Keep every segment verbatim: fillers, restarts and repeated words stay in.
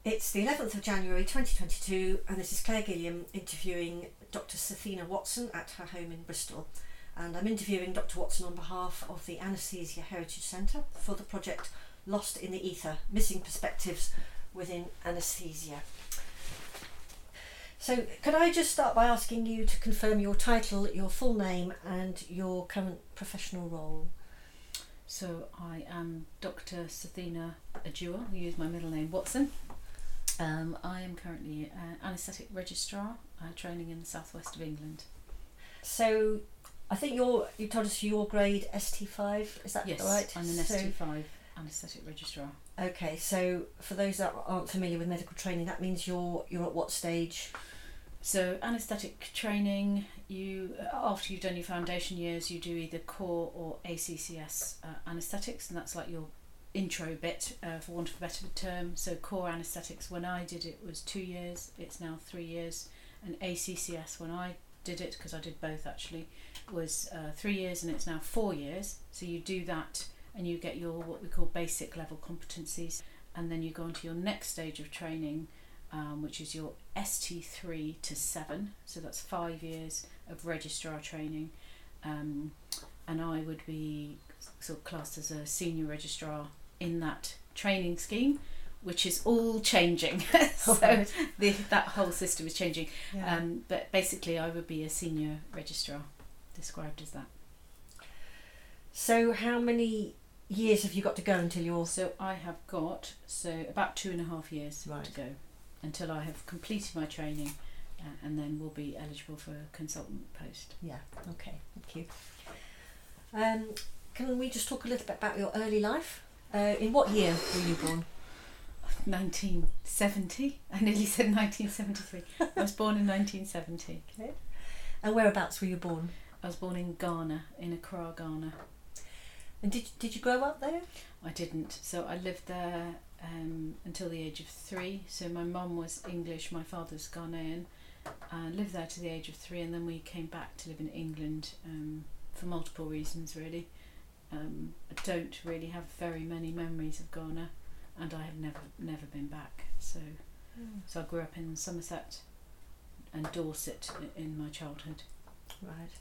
It's the eleventh of January twenty twenty-two, and this is Claire Gilliam interviewing Doctor Sathina Watson at her home in Bristol. And I'm interviewing Doctor Watson on behalf of the Anaesthesia Heritage Centre for the project Lost in the Ether, Missing Perspectives Within Anaesthesia. So could I just start by asking you to confirm your title, your full name and your current professional role? So I am Doctor Sathina Ajua, who use my middle name Watson. Um, I am currently an anaesthetic registrar, uh, training in the southwest of England. So I think you're, you told us your grade S T five, is that yes, right? I'm an so, S T five anaesthetic registrar. Okay, so for those that aren't familiar with medical training, that means you're you're at what stage? So anaesthetic training, you after you've done your foundation years, you do either core or A C C S uh, anaesthetics, and that's like your intro bit, uh, for want of a better term. So core anaesthetics, when I did it, was two years. It's now three years. And A C C S, when I did it, because I did both actually, was uh, three years, and it's now four years. So you do that, and you get your what we call basic level competencies, and then you go on to your next stage of training, um, which is your S T three to seven. So that's five years of registrar training, um, and I would be sort of classed as a senior registrar in that training scheme, which is all changing. So Right. the, that whole system is changing. Yeah. Um, but basically I would be a senior registrar, described as that. So how many years have you got to go until you're... So I have got so about two and a half years Right. to go until I have completed my training, uh, and then will be eligible for a consultant post. Yeah, okay, thank you. Um, can we just talk a little bit about your early life? Uh, in what year were you born? nineteen seventy. I nearly said nineteen seventy-three. I was born in nineteen seventy. Okay. And whereabouts were you born? I was born in Ghana, in Accra, Ghana. And did did you grow up there? I didn't. So I lived there um, until the age of three. So my mum was English, my father's Ghanaian. I lived there to the age of three, and then we came back to live in England um, for multiple reasons, really. Um, I don't really have very many memories of Ghana, and I have never never been back. So, Mm. so I grew up in Somerset and Dorset i- in my childhood. Right.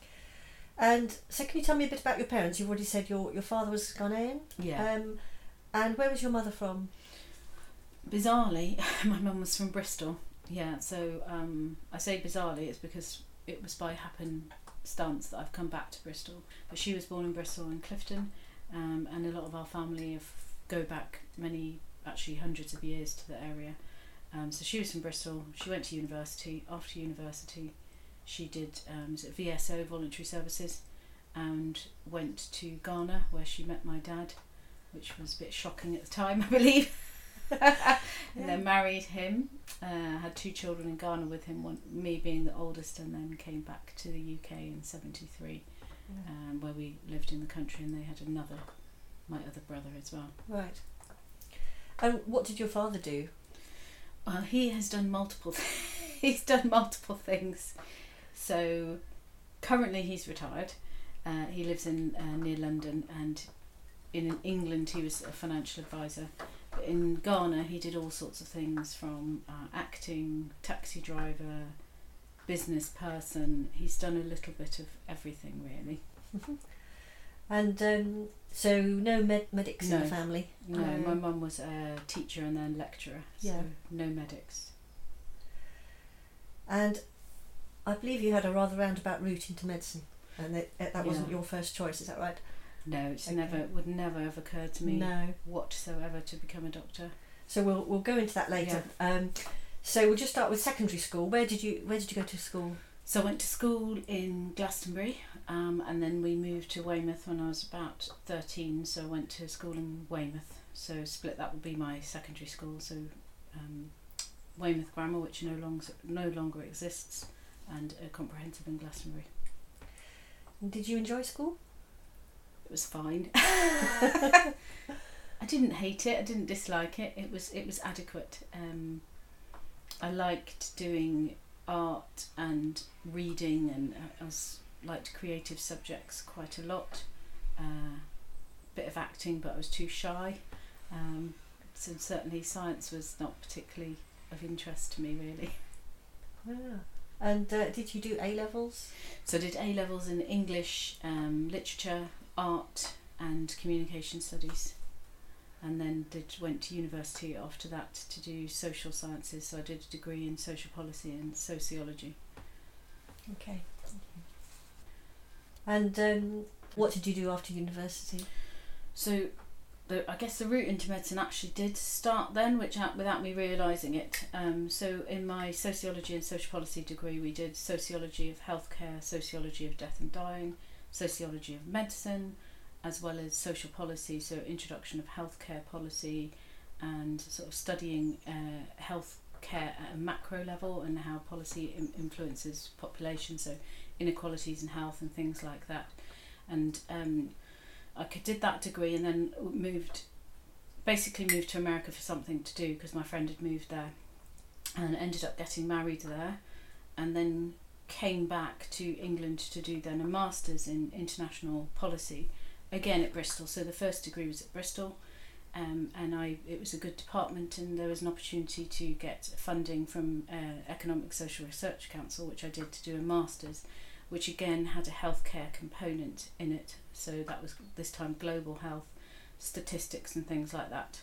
And so can you tell me a bit about your parents? You've already said your, your father was Ghanaian. Yeah. Um, and where was your mother from? Bizarrely, my mum was from Bristol. Yeah, so um, I say bizarrely, it's because it was by happenstance that I've come back to Bristol. But she was born in Bristol and Clifton, um, and a lot of our family have, go back many, actually hundreds of years to the area. Um, so she was from Bristol. She went to university. After university, she did um, is it V S O, voluntary services, and went to Ghana, where she met my dad, which was a bit shocking at the time, I believe. And then married him, uh, had two children in Ghana with him, one, me being the oldest, and then came back to the U K in seventy-three, Yeah. um, where we lived in the country, and they had another, my other brother as well. Right. And what did your father do? Well, he has done multiple th- he's done multiple things. So currently he's retired. Uh, he lives in uh, near London, and in England he was a financial advisor. But in Ghana he did all sorts of things, from uh, acting, taxi driver, business person. He's done a little bit of everything, really. And um, so no med- medics in No. the family? No, Um, my mum was a teacher and then lecturer, so Yeah. no medics. And I believe you had a rather roundabout route into medicine, and that, that wasn't Yeah. your first choice, is that right? No, it's Okay. never would never have occurred to me No. whatsoever to become a doctor. So we'll we'll go into that later. Um, so we'll just start with secondary school. Where did you Where did you go to school? So I went to school in Glastonbury, um, and then we moved to Weymouth when I was about thirteen. So I went to school in Weymouth. So split that would be my secondary school. So um, Weymouth Grammar, which no longer no longer exists, and a comprehensive in Glastonbury. And did you enjoy school? It was fine. I didn't hate it. I didn't dislike it. It was it was adequate. Um, I liked doing art and reading, and I was liked creative subjects quite a lot. Uh, bit of acting, but I was too shy. Um, so certainly science was not particularly of interest to me, really. Yeah. And uh, did you do A levels? So I did A levels in English, um, literature, art, and communication studies, and then did went to university after that to do social sciences. So I did a degree in social policy and sociology. Okay. And um, what did you do after university? So, the, I guess the route into medicine actually did start then, which out, without me realising it. Um, so in my sociology and social policy degree, we did sociology of healthcare, sociology of death and dying, sociology of medicine, as well as social policy, so introduction of healthcare policy and sort of studying uh, healthcare at a macro level and how policy im- influences population, so inequalities in health and things like that. And um, I did that degree and then moved, basically moved to America for something to do because my friend had moved there, and ended up getting married there, and then came back to England to do then a master's in international policy, again at Bristol. So the first degree was at Bristol, um, and I it was a good department, and there was an opportunity to get funding from uh, Economic Social Research Council, which I did to do a master's, which again had a healthcare component in it. So that was this time global health, statistics and things like that.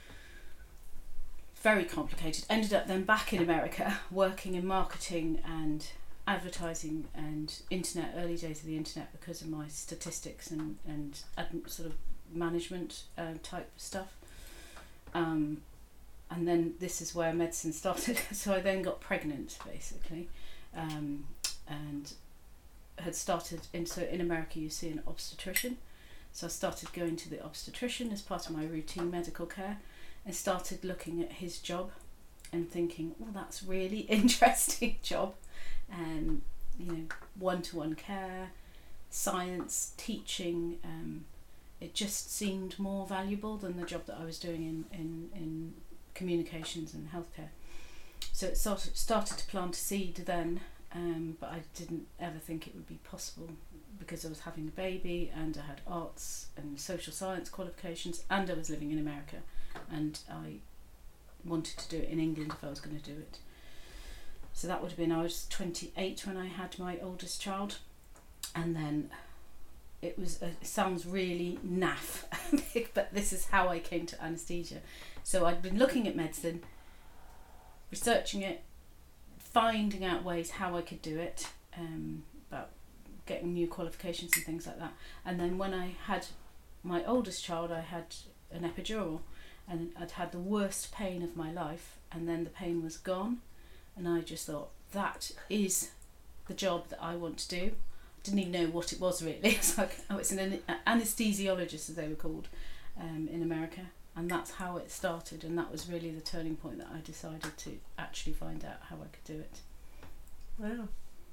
Very complicated. Ended up then back in America working in marketing and advertising and internet, early days of the internet, because of my statistics and, and ad, sort of management uh, type stuff. Um, and then this is where medicine started. So I then got pregnant basically, um, and had started in, so in America you see an obstetrician, so I started going to the obstetrician as part of my routine medical care, and started looking at his job and thinking, oh, that's really interesting job, and you know, one-to-one care, science, teaching, um, it just seemed more valuable than the job that I was doing in, in, in communications and healthcare. So it started, started to plant a seed then. Um, but I didn't ever think it would be possible because I was having a baby and I had arts and social science qualifications and I was living in America, and I wanted to do it in England if I was going to do it. So that would have been, I was twenty-eight when I had my oldest child, and then it was, a, it sounds really naff, but this is how I came to anaesthesia. So I'd been looking at medicine, researching it, finding out ways how I could do it, um, about getting new qualifications and things like that. And then when I had my oldest child, I had an epidural, and I'd had the worst pain of my life, and then the pain was gone, and I just thought, that is the job that I want to do. Didn't even know what it was really. It's like, oh, it's an anesthesiologist, as they were called, um, in America. And that's how it started, and that was really the turning point that I decided to actually find out how I could do it. Wow.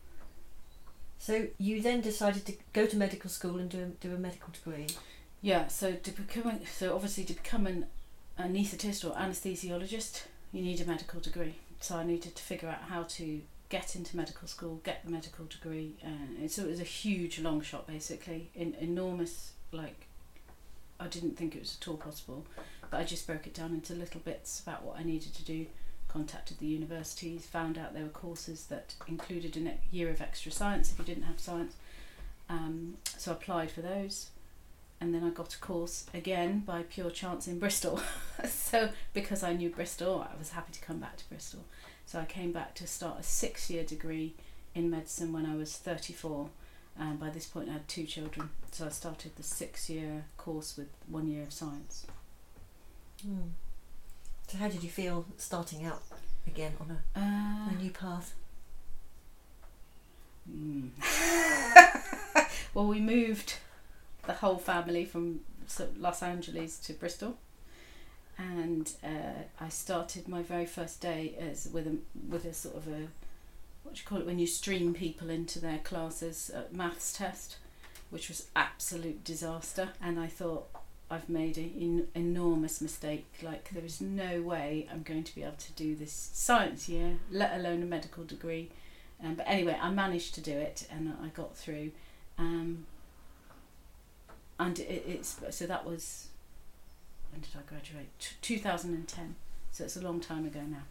So you then decided to go to medical school and do a, do a medical degree? Yeah, so to become, so obviously to become an anaesthetist or anaesthesiologist, you need a medical degree. So I needed to figure out how to get into medical school, get the medical degree. Uh, so it was a huge long shot basically, in enormous, like, I didn't think it was at all possible, but I just broke it down into little bits about what I needed to do, contacted the universities, found out there were courses that included a year of extra science if you didn't have science, um, so I applied for those, and then I got a course again by pure chance in Bristol. So because I knew Bristol, I was happy to come back to Bristol, so I came back to start a six year degree in medicine when I was thirty-four. And by this point I had two children, so I started the six year course with one year of science. Mm. So how did you feel starting out again on a, uh, a new path? Mm. Well, we moved the whole family from Los Angeles to Bristol, and uh, I started my very first day as with a with a sort of a, what do you call it when you stream people into their classes, uh, maths test, which was absolute disaster. And I thought, I've made an enormous mistake. Like, there is no way I'm going to be able to do this science year, let alone a medical degree. Um, but anyway, I managed to do it, and I got through. Um, and it, it's so that was when did I graduate? T- two thousand ten. So it's a long time ago now.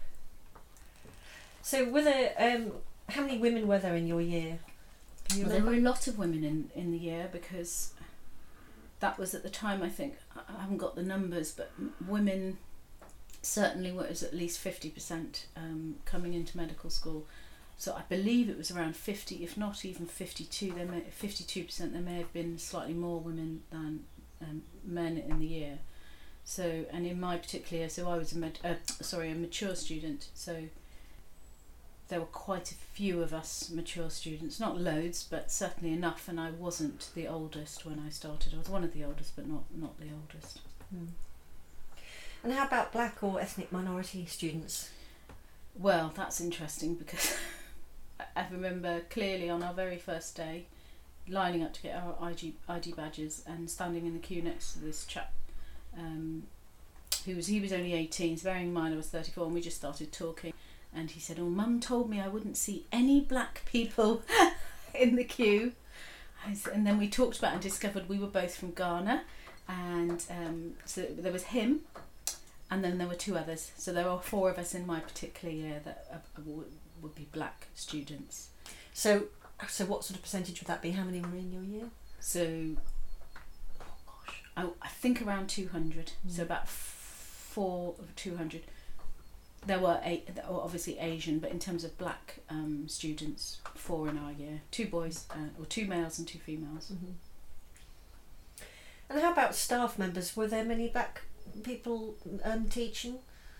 So were there, um, how many women were there in your year? Can you Well, there remember? were a lot of women in, in the year, because that was at the time, I think, I haven't got the numbers, but m- women certainly was at least fifty percent um, coming into medical school. So I believe it was around fifty, if not even fifty-two. There may, fifty-two percent. There may have been slightly more women than um, men in the year. So, and in my particular year, so I was a med, uh, sorry, a mature student. So there were quite a few of us mature students, not loads, but certainly enough. And I wasn't the oldest when I started. I was one of the oldest, but not not the oldest. Hmm. And how about black or ethnic minority students? Well, that's interesting, because I remember clearly on our very first day lining up to get our I G, I D badges and standing in the queue next to this chap um, who was, he was only eighteen, so bearing in mind I was thirty-four, and we just started talking, and he said, oh, Mum told me I wouldn't see any black people in the queue. I said, and then we talked about and discovered we were both from Ghana, and um, so there was him, and then there were two others. So there are four of us in my particular year that uh, would, would be black students. So, so what sort of percentage would that be? How many were in your year? So, oh gosh, I, I think around two hundred. Mm. So about f- four of two hundred. There were eight, there were obviously Asian, but in terms of black um, students, four in our year. Two boys, uh, or two males and two females. Mm-hmm. And how about staff members? Were there many black people um, teaching?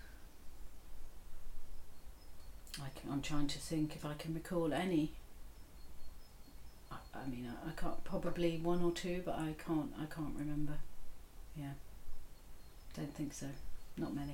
I can, I'm trying to think if I can recall any. I, I mean, I, I can't, probably one or two, but I can't. I can't remember. Yeah, don't think so. Not many.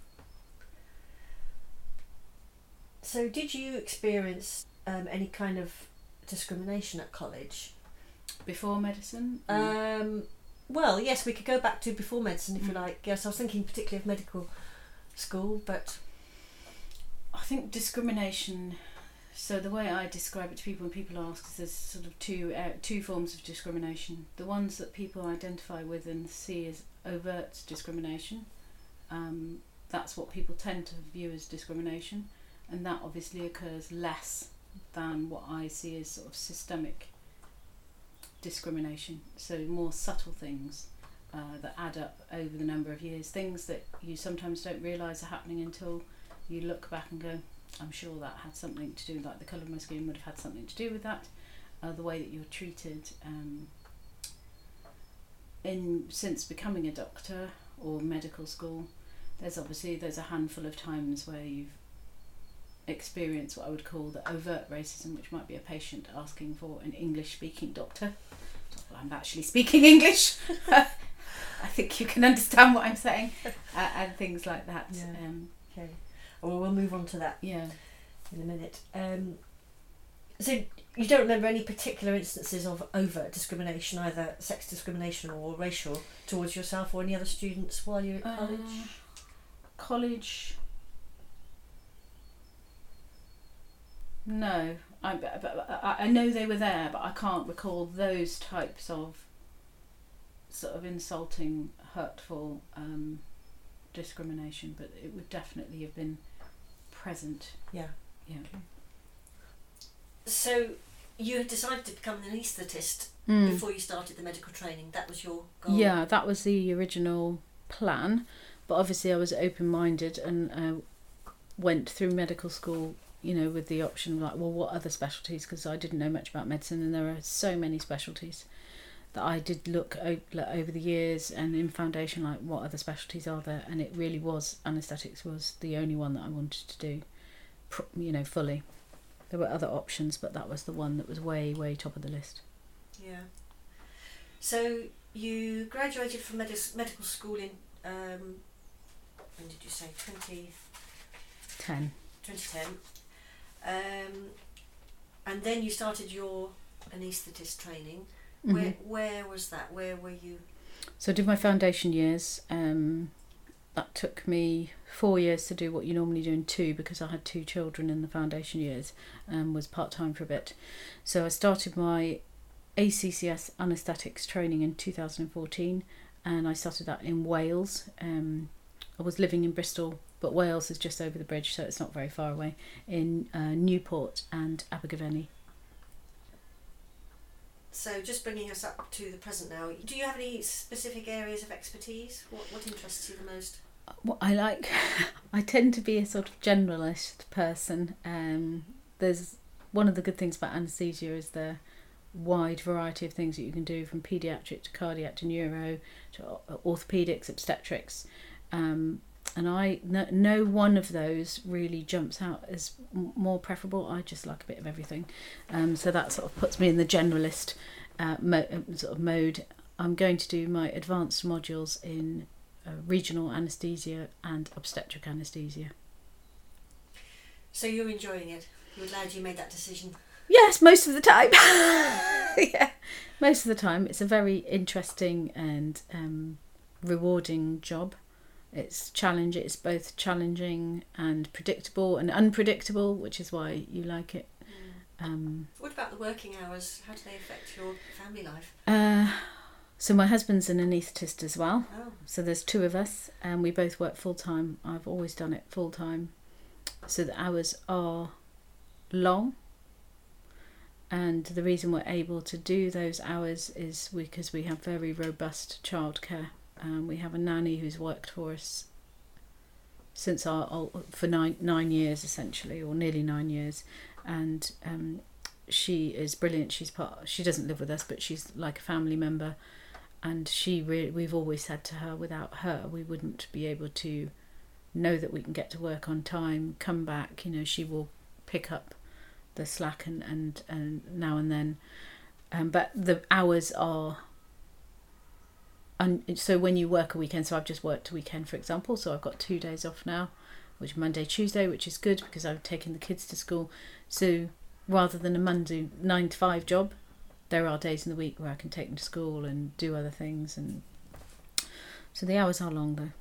So, did you experience um, any kind of discrimination at college? Before medicine? Um, well, yes, we could go back to before medicine if Mm. you like. Yes, I was thinking particularly of medical school, but I think discrimination. So the way I describe it to people when people ask is there's sort of two uh, two forms of discrimination. The ones that people identify with and see as overt discrimination. Um, that's what people tend to view as discrimination, and that obviously occurs less than what I see as sort of systemic discrimination. So more subtle things uh, that add up over the number of years. Things that you sometimes don't realise are happening until you look back and go, I'm sure that had something to do, like the colour of my skin would have had something to do with that. Uh, the way that you're treated. Um, in since becoming a doctor or medical school, there's obviously there's a handful of times where you've experienced what I would call the overt racism, which might be a patient asking for an English-speaking doctor. Well, I'm actually speaking English. I think you can understand what I'm saying, uh, and things like that. Yeah. Um, okay. Well, we'll move on to that yeah. in a minute. Um, so you don't remember any particular instances of overt discrimination, either sex discrimination or racial, towards yourself or any other students while you were at college? Uh, college. No, I, but I, I know they were there, but I can't recall those types of sort of insulting, hurtful um, discrimination. But it would definitely have been present. Yeah. Yeah. So you had decided to become an anaesthetist Mm. before you started the medical training. That was your goal. Yeah, that was the original plan. But obviously, I was open-minded and uh, went through medical school, you know, with the option of like, well, what other specialties? Because I didn't know much about medicine, and there are so many specialties that I did look o- over the years and in foundation, like what other specialties are there? And it really was anaesthetics was the only one that I wanted to do, pr- you know, fully. There were other options, but that was the one that was way, way top of the list. Yeah. So you graduated from medis- medical school in, um, when did you say, twenty Ten. twenty ten, um, and then you started your anaesthetist training. Mm-hmm. Where where was that? Where were you? So I did my foundation years. Um, that took me four years to do what you normally do in two, because I had two children in the foundation years and um, was part-time for a bit. So I started my A C C S anaesthetics training in two thousand fourteen, and I started that in Wales. Um, I was living in Bristol, but Wales is just over the bridge, so it's not very far away, in uh, Newport and Abergavenny. So just bringing us up to the present now, do you have any specific areas of expertise? What, what interests you the most? What I like, I tend to be a sort of generalist person. Um, there's one of the good things about anaesthesia is the wide variety of things that you can do, from paediatric to cardiac to neuro to orthopaedics, obstetrics, um, and I no, no one of those really jumps out as m- more preferable. I just like a bit of everything, um, so that sort of puts me in the generalist uh, mo- sort of mode. I'm going to do my advanced modules in uh, regional anaesthesia and obstetric anaesthesia. So you're enjoying it? You're glad you made that decision? Yes, most of the time. Yeah, most of the time. It's a very interesting and um, rewarding job. It's challenge. It's both challenging and predictable and unpredictable, which is why you like it. Mm. Um, what about the working hours? How do they affect your family life? Uh, so my husband's an anaesthetist as well. Oh. So there's two of us, and we both work full time. I've always done it full time. So the hours are long. And the reason we're able to do those hours is because we have very robust childcare. Um, we have a nanny who's worked for us since our, our for nine nine years essentially, or nearly nine years, and um, she is brilliant. She's part. She doesn't live with us, but she's like a family member, and she re- we've always said to her, without her, we wouldn't be able to know that we can get to work on time, come back. You know, she will pick up the slack and, and, and now and then, um, but the hours are un- so when you work a weekend, so I've just worked a weekend for example, so I've got two days off now, which Monday, Tuesday, which is good because I've taken the kids to school. So rather than a Monday nine to five job, there are days in the week where I can take them to school and do other things, and so the hours are long though.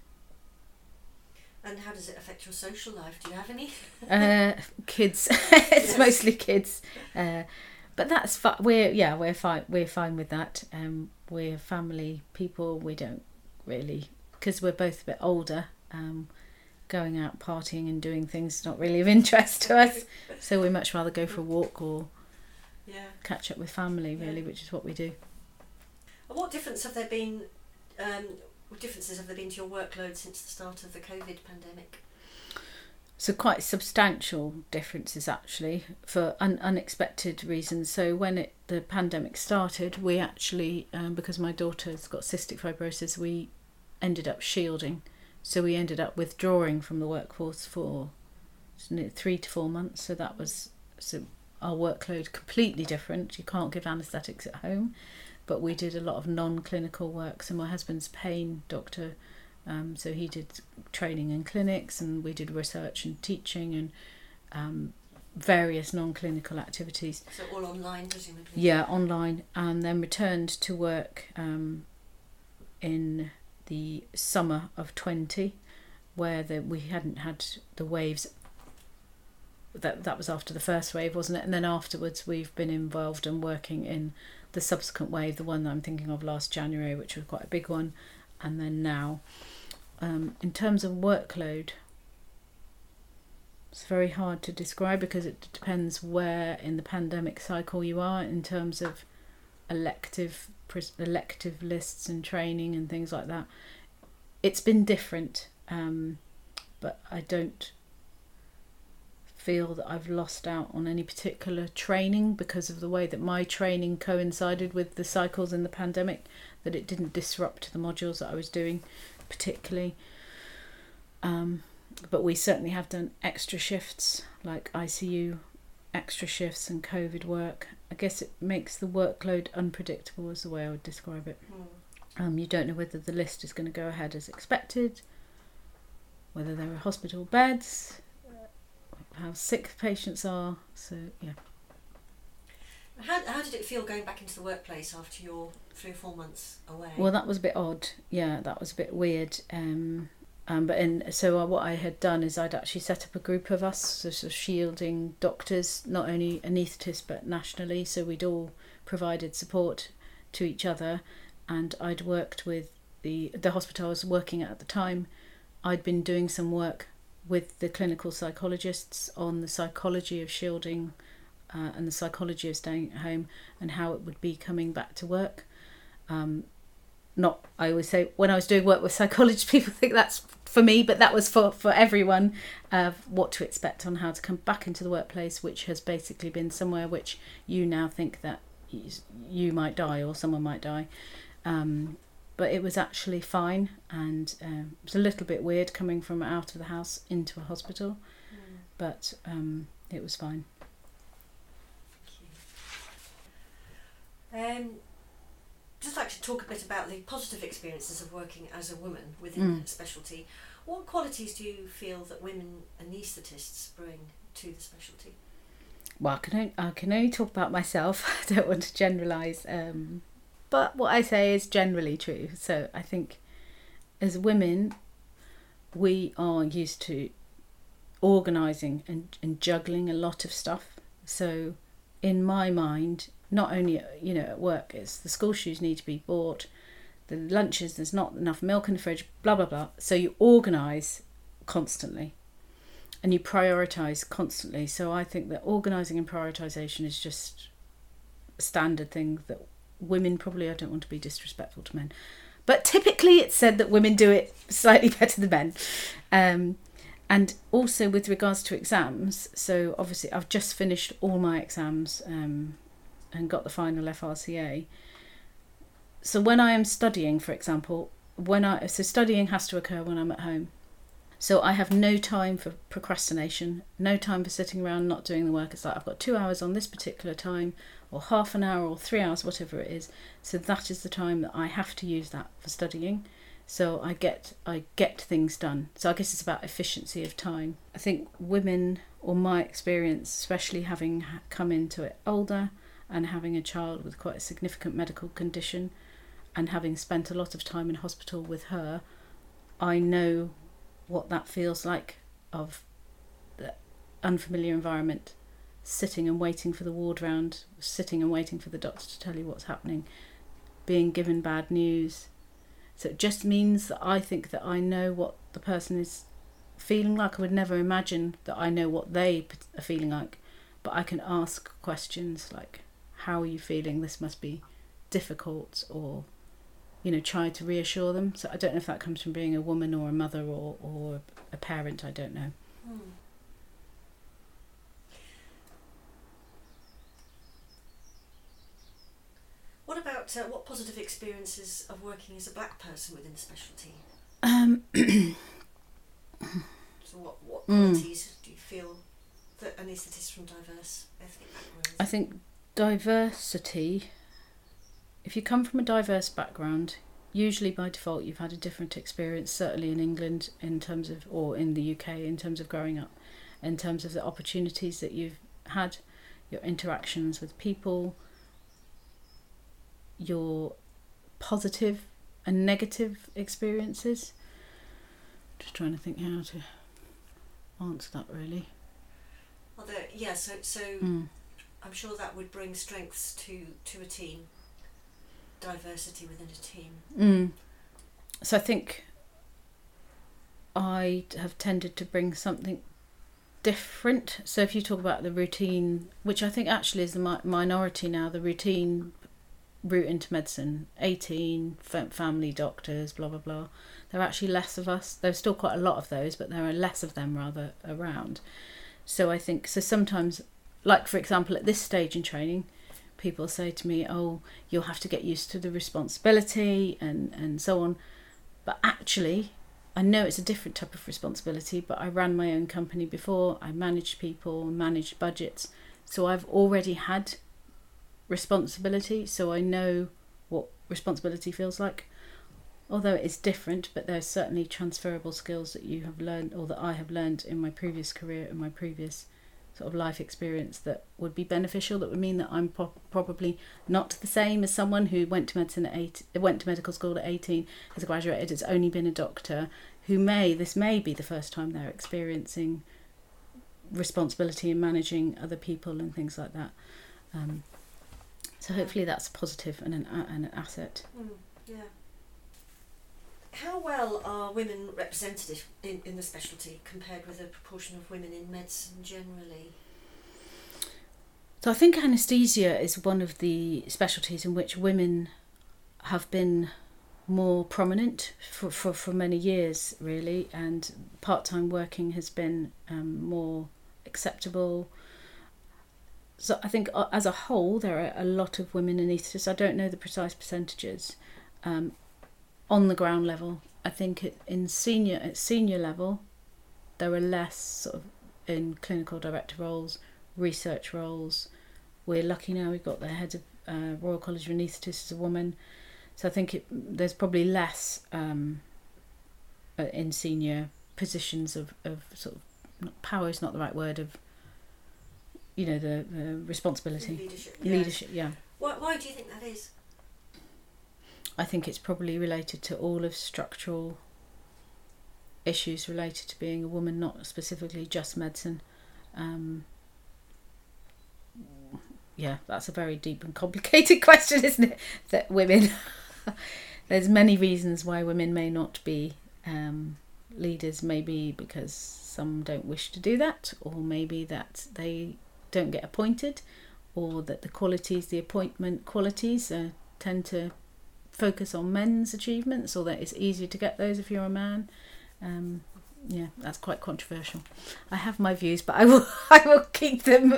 And how does it affect your social life? Do you have any? uh, kids. It's Yes. Mostly kids, uh, but that's fi- we're yeah we're fine we're fine with that. Um, we're family people. We don't really, because we're both a bit older. Um, going out partying and doing things is not really of interest to us. So we much rather go for a walk or yeah. catch up with family, really, Yeah. which is what we do. And what difference have there been? Um, what differences have there been to your workload since the start of the COVID pandemic? So quite substantial differences actually, for un- unexpected reasons. So when it, the pandemic started, we actually, um, because my daughter's got cystic fibrosis, we ended up shielding. So we ended up withdrawing from the workforce for three to four months. So that was so our workload completely different. You can't give anaesthetics at home, but we did a lot of non-clinical work. So my husband's pain doctor, um, so he did training in clinics, and we did research and teaching and um, various non-clinical activities. So all online, presumably? Yeah, online, and then returned to work um, in the summer of twenty, where the, we hadn't had the waves. That that was after the first wave, wasn't it? And then afterwards we've been involved and working in the subsequent wave, the one that I'm thinking of last January, which was quite a big one, and then now. Um, in terms of workload, it's very hard to describe because it depends where in the pandemic cycle you are in terms of elective elective lists and training and things like that. It's been different, um, but I don't feel that I've lost out on any particular training because of the way that my training coincided with the cycles in the pandemic, that it didn't disrupt the modules that I was doing particularly. Um, but we certainly have done extra shifts, like I C U extra shifts and COVID work. I guess it makes the workload unpredictable is the way I would describe it. Mm. Um, you don't know whether the list is going to go ahead as expected, whether there are hospital beds, how sick patients are. So yeah. How how did it feel going back into the workplace after your three or four months away? Well, that was a bit odd. Yeah, that was a bit weird. Um, um, but in so what I had done is I'd actually set up a group of us, so sort of shielding doctors, not only anaesthetists but nationally. So we'd all provided support to each other, and I'd worked with the the hospital I was working at at the time, I'd been doing some work with the clinical psychologists on the psychology of shielding uh, and the psychology of staying at home and how it would be coming back to work. Um, not, I always say, when I was doing work with psychologists, people think that's for me, but that was for, for everyone, of uh, what to expect on how to come back into the workplace, which has basically been somewhere which you now think that you might die or someone might die. Um, but it was actually fine, and um, it was a little bit weird coming from out of the house into a hospital, mm. but um, it was fine. Thank you. Um, just like to talk a bit about the positive experiences of working as a woman within mm. a specialty. What qualities do you feel that women anaesthetists bring to the specialty? Well, I can only, I can only talk about myself. I don't want to generalise. Um, but what I say is generally true. So I think as women, we are used to organising and, and juggling a lot of stuff. So in my mind, not only, you know, at work, it's the school shoes need to be bought, the lunches, there's not enough milk in the fridge, blah, blah, blah. So you organise constantly and you prioritise constantly. So I think that organising and prioritisation is just a standard thing that women probably, I don't want to be disrespectful to men, but typically it's said that women do it slightly better than men. Um, and also with regards to exams, so obviously I've just finished all my exams um, and got the final F R C A. So when I am studying, for example, when I so studying has to occur when I'm at home. So I have no time for procrastination, no time for sitting around not doing the work. It's like I've got two hours on this particular time, or half an hour, or three hours, whatever it is. So that is the time that I have to use that for studying. So I get I get things done. So I guess it's about efficiency of time. I think women, or my experience, especially having come into it older and having a child with quite a significant medical condition, and having spent a lot of time in hospital with her, I know what that feels like, of the unfamiliar environment, sitting and waiting for the ward round, sitting and waiting for the doctor to tell you what's happening, being given bad news. So it just means that I think that I know what the person is feeling like. I would never imagine that I know what they are feeling like, but I can ask questions like, how are you feeling? This must be difficult, or, you know, try to reassure them. So I don't know if that comes from being a woman or a mother or, or a parent, I don't know. Hmm. What about, uh, what positive experiences of working as a black person within the specialty? Um, so what, what qualities mm. do you feel that anaesthetists from diverse ethnic backgrounds? I think diversity, if you come from a diverse background, usually by default you've had a different experience, certainly in England in terms of, or in the U K in terms of growing up, in terms of the opportunities that you've had, your interactions with people, your positive and negative experiences. Just trying to think how to answer that really. Well, there, yeah, so, so mm. I'm sure that would bring strengths to, to a team. Diversity within a team. Mm. So I think I have tended to bring something different. So if you talk about the routine, which I think actually is the mi- minority now, the routine route into medicine, eighteen, f- family doctors, blah, blah, blah. There are actually less of us. There's still quite a lot of those, but there are less of them rather around. So I think, so sometimes, like for example, at this stage in training, people say to me, oh, you'll have to get used to the responsibility and, and so on. But actually, I know it's a different type of responsibility, but I ran my own company before. I managed people, managed budgets. So I've already had responsibility, so I know what responsibility feels like. Although it is different, but there's certainly transferable skills that you have learned, or that I have learned in my previous career, in my previous sort of life experience, that would be beneficial, that would mean that I'm po- probably not the same as someone who went to medicine at eight, went to medical school at eighteen, has graduated, has only been a doctor, who may, this may be the first time they're experiencing responsibility in managing other people and things like that. Um, so hopefully that's positive and an, and an asset. Mm, yeah. how well are women represented in, in the specialty compared with the proportion of women in medicine generally? So I think anaesthesia is one of the specialties in which women have been more prominent for, for, for many years, really, and part-time working has been um, more acceptable. So I think uh, as a whole there are a lot of women anaesthetists. I don't know the precise percentages um, on the ground level. I think it, in senior at senior level there are less sort of in clinical director roles, research roles. We're lucky now we've got the head of uh, Royal College of Anaesthetists as a woman. So I think it, there's probably less um, in senior positions of, of sort of, not, power is not the right word, of, you know, the, the responsibility. Leadership. Yeah. Leadership, yeah. Why, why do you think that is? I think it's probably related to all of structural issues related to being a woman, not specifically just medicine. Um, yeah, that's a very deep and complicated question, isn't it? That women... There's many reasons why women may not be um, leaders, maybe because some don't wish to do that, or maybe that they don't get appointed, or that the qualities, the appointment qualities uh, tend to focus on men's achievements, or that it's easier to get those if you're a man. Um, yeah, that's quite controversial. I have my views, but I will I will keep them.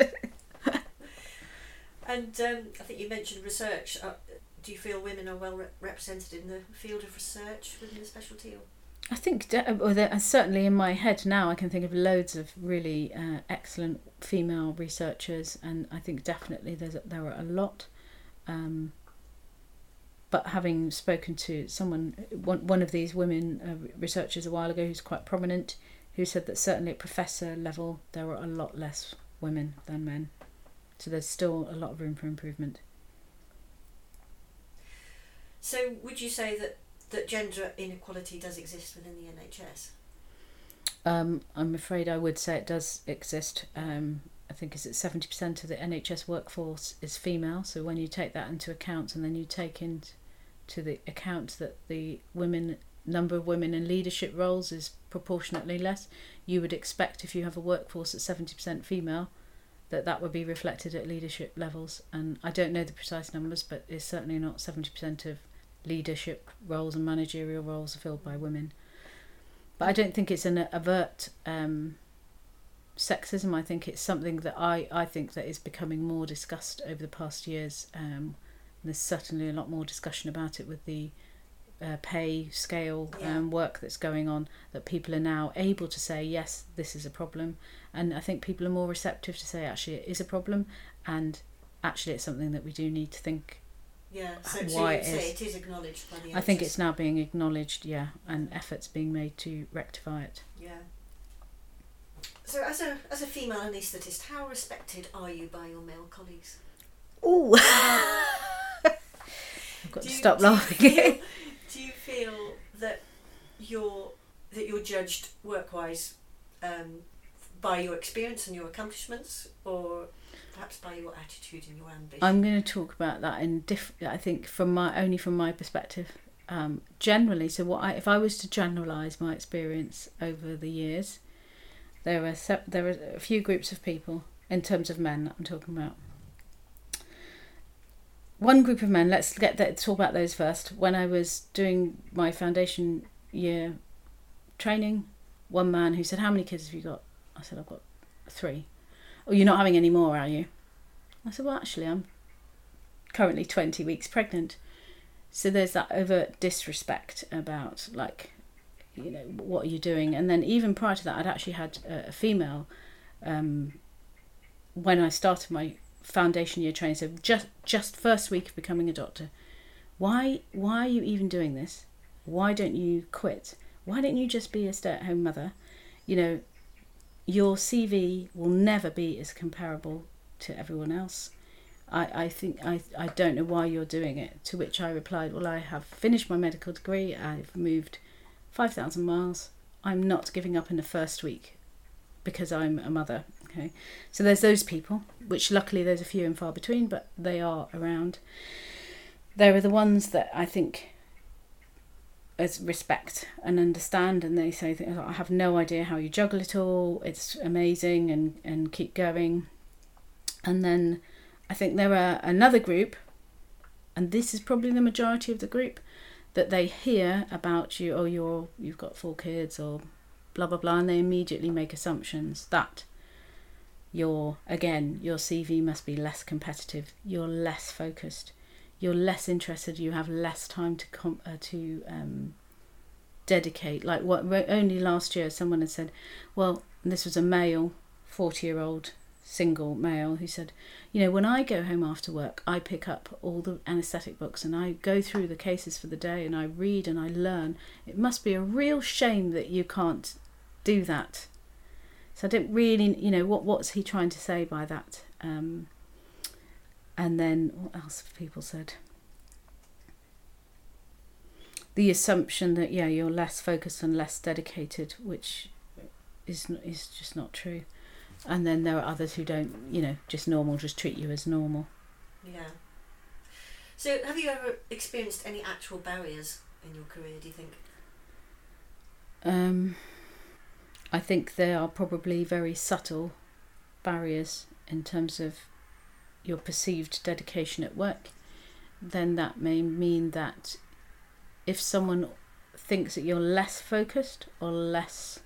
And um, I think you mentioned research. Uh, do you feel women are well re- represented in the field of research within the specialty? Or? I think, de- well, certainly in my head now, I can think of loads of really uh, excellent female researchers, and I think definitely there's a, there are a lot. Um, but having spoken to someone, one, one of these women uh, researchers a while ago who's quite prominent, who said that certainly at professor level there are a lot less women than men. So there's still a lot of room for improvement. So would you say that, that gender inequality does exist within the N H S? Um, I'm afraid I would say it does exist. Um, I think it's at seventy percent of the N H S workforce is female. So when you take that into account, and then you take into the account that the women number of women in leadership roles is proportionately less, you would expect if you have a workforce at seventy percent female, that that would be reflected at leadership levels. And I don't know the precise numbers, but it's certainly not seventy percent of leadership roles and managerial roles are filled by women. But I don't think it's an overt um, sexism. I think it's something that I, I think that is becoming more discussed over the past years. Um, there's certainly a lot more discussion about it with the uh, pay scale yeah. um, work that's going on, that people are now able to say, yes, this is a problem. And I think people are more receptive to say, actually, it is a problem, and actually it's something that we do need to think. Yeah, so, why so it say is. it is acknowledged by the N H S. I think it's now being acknowledged, yeah, and efforts being made to rectify it. Yeah. So as a as a female anaesthetist, how respected are you by your male colleagues? Ooh. I've got do to you, stop do you laughing. feel, do you feel that you're that you're judged work-wise um, by your experience and your accomplishments, or perhaps by your attitude and your ambition? I'm going to talk about that in diff- I think from my only from my perspective. Um, generally, so what I, if I was to generalise my experience over the years, there are se- there are a few groups of people in terms of men that I'm talking about. One group of men, let's get that, talk about those first. When I was doing my foundation year training, one man who said, "How many kids have you got?" I said, "I've got three." "Oh, you're not having any more, are you?" I said, "Well, actually, I'm currently twenty weeks pregnant." So there's that overt disrespect about, like, you know, what are you doing? And then even prior to that, I'd actually had a, a female, um, when I started my foundation year training, so just just first week of becoming a doctor. Why why are you even doing this? Why don't you quit? Why don't you just be a stay-at-home mother? You know, your C V will never be as comparable to everyone else. I, I think I I don't know why you're doing it. To which I replied, well, I have finished my medical degree, I've moved five thousand miles, I'm not giving up in the first week because I'm a mother. Okay, so there's those people, which luckily there's a few and far between, but they are around. There are the ones that I think as respect and understand, and they say that, I have no idea how you juggle it all, it's amazing, and, and keep going. And then I think there are another group, and this is probably the majority of the group, that they hear about you, oh, you're, you've got four kids, or blah, blah, blah, and they immediately make assumptions that you're, again, your C V must be less competitive, you're less focused, you're less interested, you have less time to com- uh, to um, dedicate. Like what only last year someone had said, well, and this was a male, forty-year-old single male, who said, you know, when I go home after work, I pick up all the anaesthetic books and I go through the cases for the day and I read and I learn. It must be a real shame that you can't do that. So I didn't really, you know, what what's he trying to say by that? Um, and then what else have people said? The assumption that, yeah, you're less focused and less dedicated, which is is just not true. And then there are others who don't, you know, just normal, just treat you as normal. Yeah. So have you ever experienced any actual barriers in your career, do you think? Um, I think there are probably very subtle barriers in terms of your perceived dedication at work. Then that may mean that if someone thinks that you're less focused or less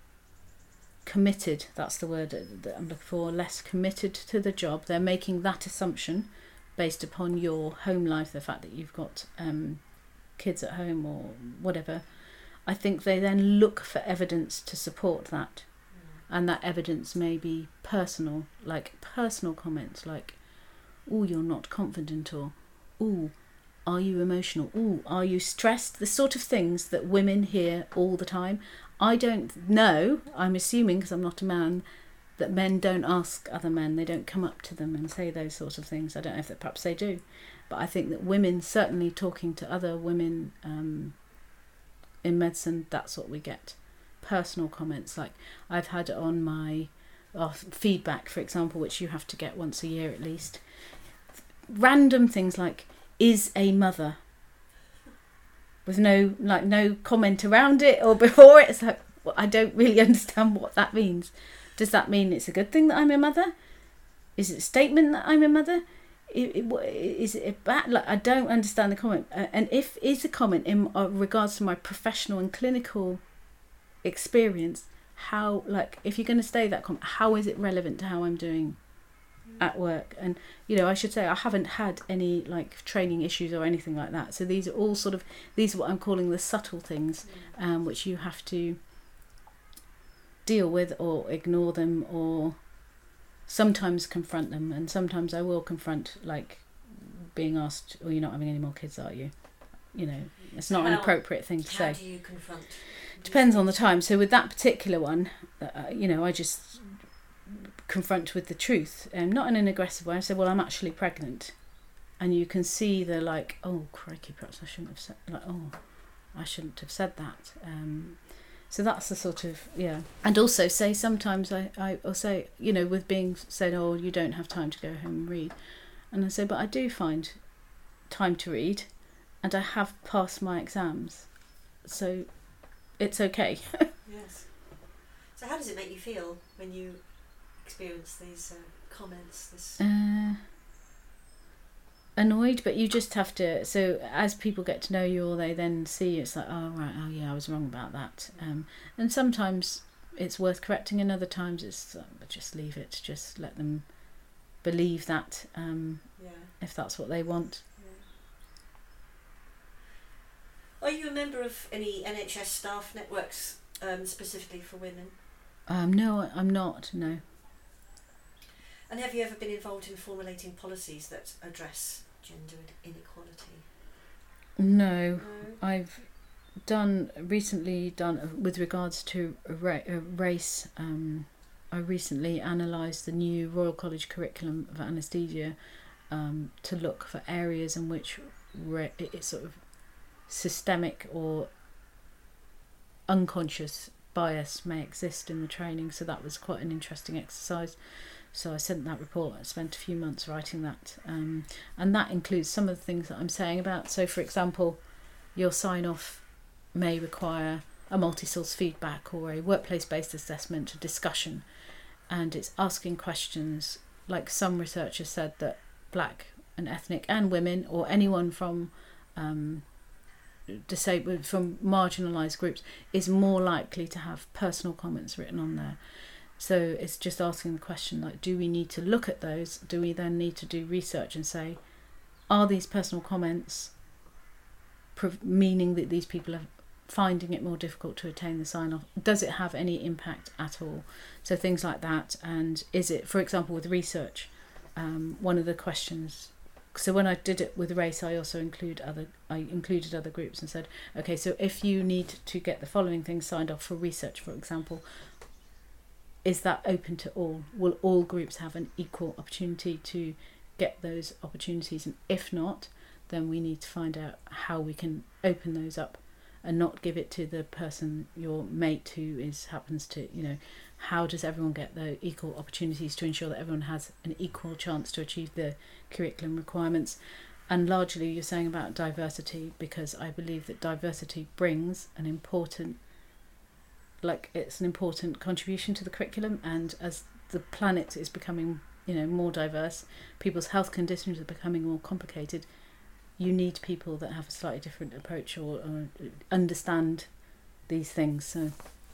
committed, that's the word that I'm looking for, less committed to the job, they're making that assumption based upon your home life, the fact that you've got um, kids at home or whatever. I think they then look for evidence to support that. Mm. And that evidence may be personal, like personal comments like, oh, you're not confident, or oh, are you emotional? Oh, are you stressed? The sort of things that women hear all the time. I don't know, I'm assuming because I'm not a man, that men don't ask other men. They don't come up to them and say those sort of things. I don't know if that perhaps they do. But I think that women, certainly talking to other women um, in medicine, that's what we get. Personal comments. Like I've had on my uh, feedback, for example, which you have to get once a year at least. Random things like, is a mother, with no like no comment around it or before it. It's like, well, I don't really understand what that means. Does that mean it's a good thing that I'm a mother? Is it a statement that I'm a mother? Is it a bad? Like, I don't understand the comment. Uh, and if is a comment in uh, regards to my professional and clinical experience, how, like, if you're going to say that comment, how is it relevant to how I'm doing at work? And you know, I should say I haven't had any like training issues or anything like that, so these are all sort of these are what I'm calling the subtle things, um, which you have to deal with or ignore them, or sometimes confront them. And sometimes I will confront, like being asked, oh, you're not having any more kids, are you? You know, it's not how, an appropriate thing to how say. How do you confront? Depends on the time. So with that particular one, uh, you know, I just confront with the truth, and um, not in an aggressive way. I say, well, I'm actually pregnant, and you can see the like, oh crikey, perhaps I shouldn't have said, like, oh, I shouldn't have said that. Um, so that's the sort of, yeah. And also say sometimes I I will say, you know, with being said, oh, you don't have time to go home and read, and I say, but I do find time to read, and I have passed my exams, so it's okay. Yes. So how does it make you feel when you experience these uh, comments? This uh, annoyed, but you just have to. So as people get to know you, or they then see you, it's like, oh right, oh yeah, I was wrong about that. Um, and sometimes it's worth correcting, and other times it's uh, just leave it. Just let them believe that, um, yeah. if that's what they want. Yeah. Are you a member of any N H S staff networks, um, specifically for women? Um, no, I'm not. No. And have you ever been involved in formulating policies that address gender inequality? No, no? I've done recently done with regards to ra- race. Um, I recently analysed the new Royal College curriculum of anaesthesia um, to look for areas in which ra- it's sort of systemic or unconscious bias may exist in the training. So that was quite an interesting exercise. So I sent that report. I spent a few months writing that, um, and that includes some of the things that I'm saying about. So, for example, your sign-off may require a multi-source feedback or a workplace-based assessment, a discussion, and it's asking questions. Like some researchers said that black and ethnic and women, or anyone from um, disabled, from marginalised groups, is more likely to have personal comments written on there. So it's just asking the question, like, do we need to look at those? Do we then need to do research and say, are these personal comments prov- meaning that these people are finding it more difficult to attain the sign-off? Does it have any impact at all? So things like that. And is it, for example, with research, um, one of the questions, so when I did it with race, I also include other I included other groups and said, okay, so if you need to get the following things signed off for research, for example, is that open to all? Will all groups have an equal opportunity to get those opportunities? And if not, then we need to find out how we can open those up and not give it to the person, your mate, who is happens to, you know, how does everyone get the equal opportunities to ensure that everyone has an equal chance to achieve the curriculum requirements? And largely you're saying about diversity, because I believe that diversity brings an important, like it's an important contribution to the curriculum. And as the planet is becoming, you know, more diverse, people's health conditions are becoming more complicated, you need people that have a slightly different approach or, or understand these things. So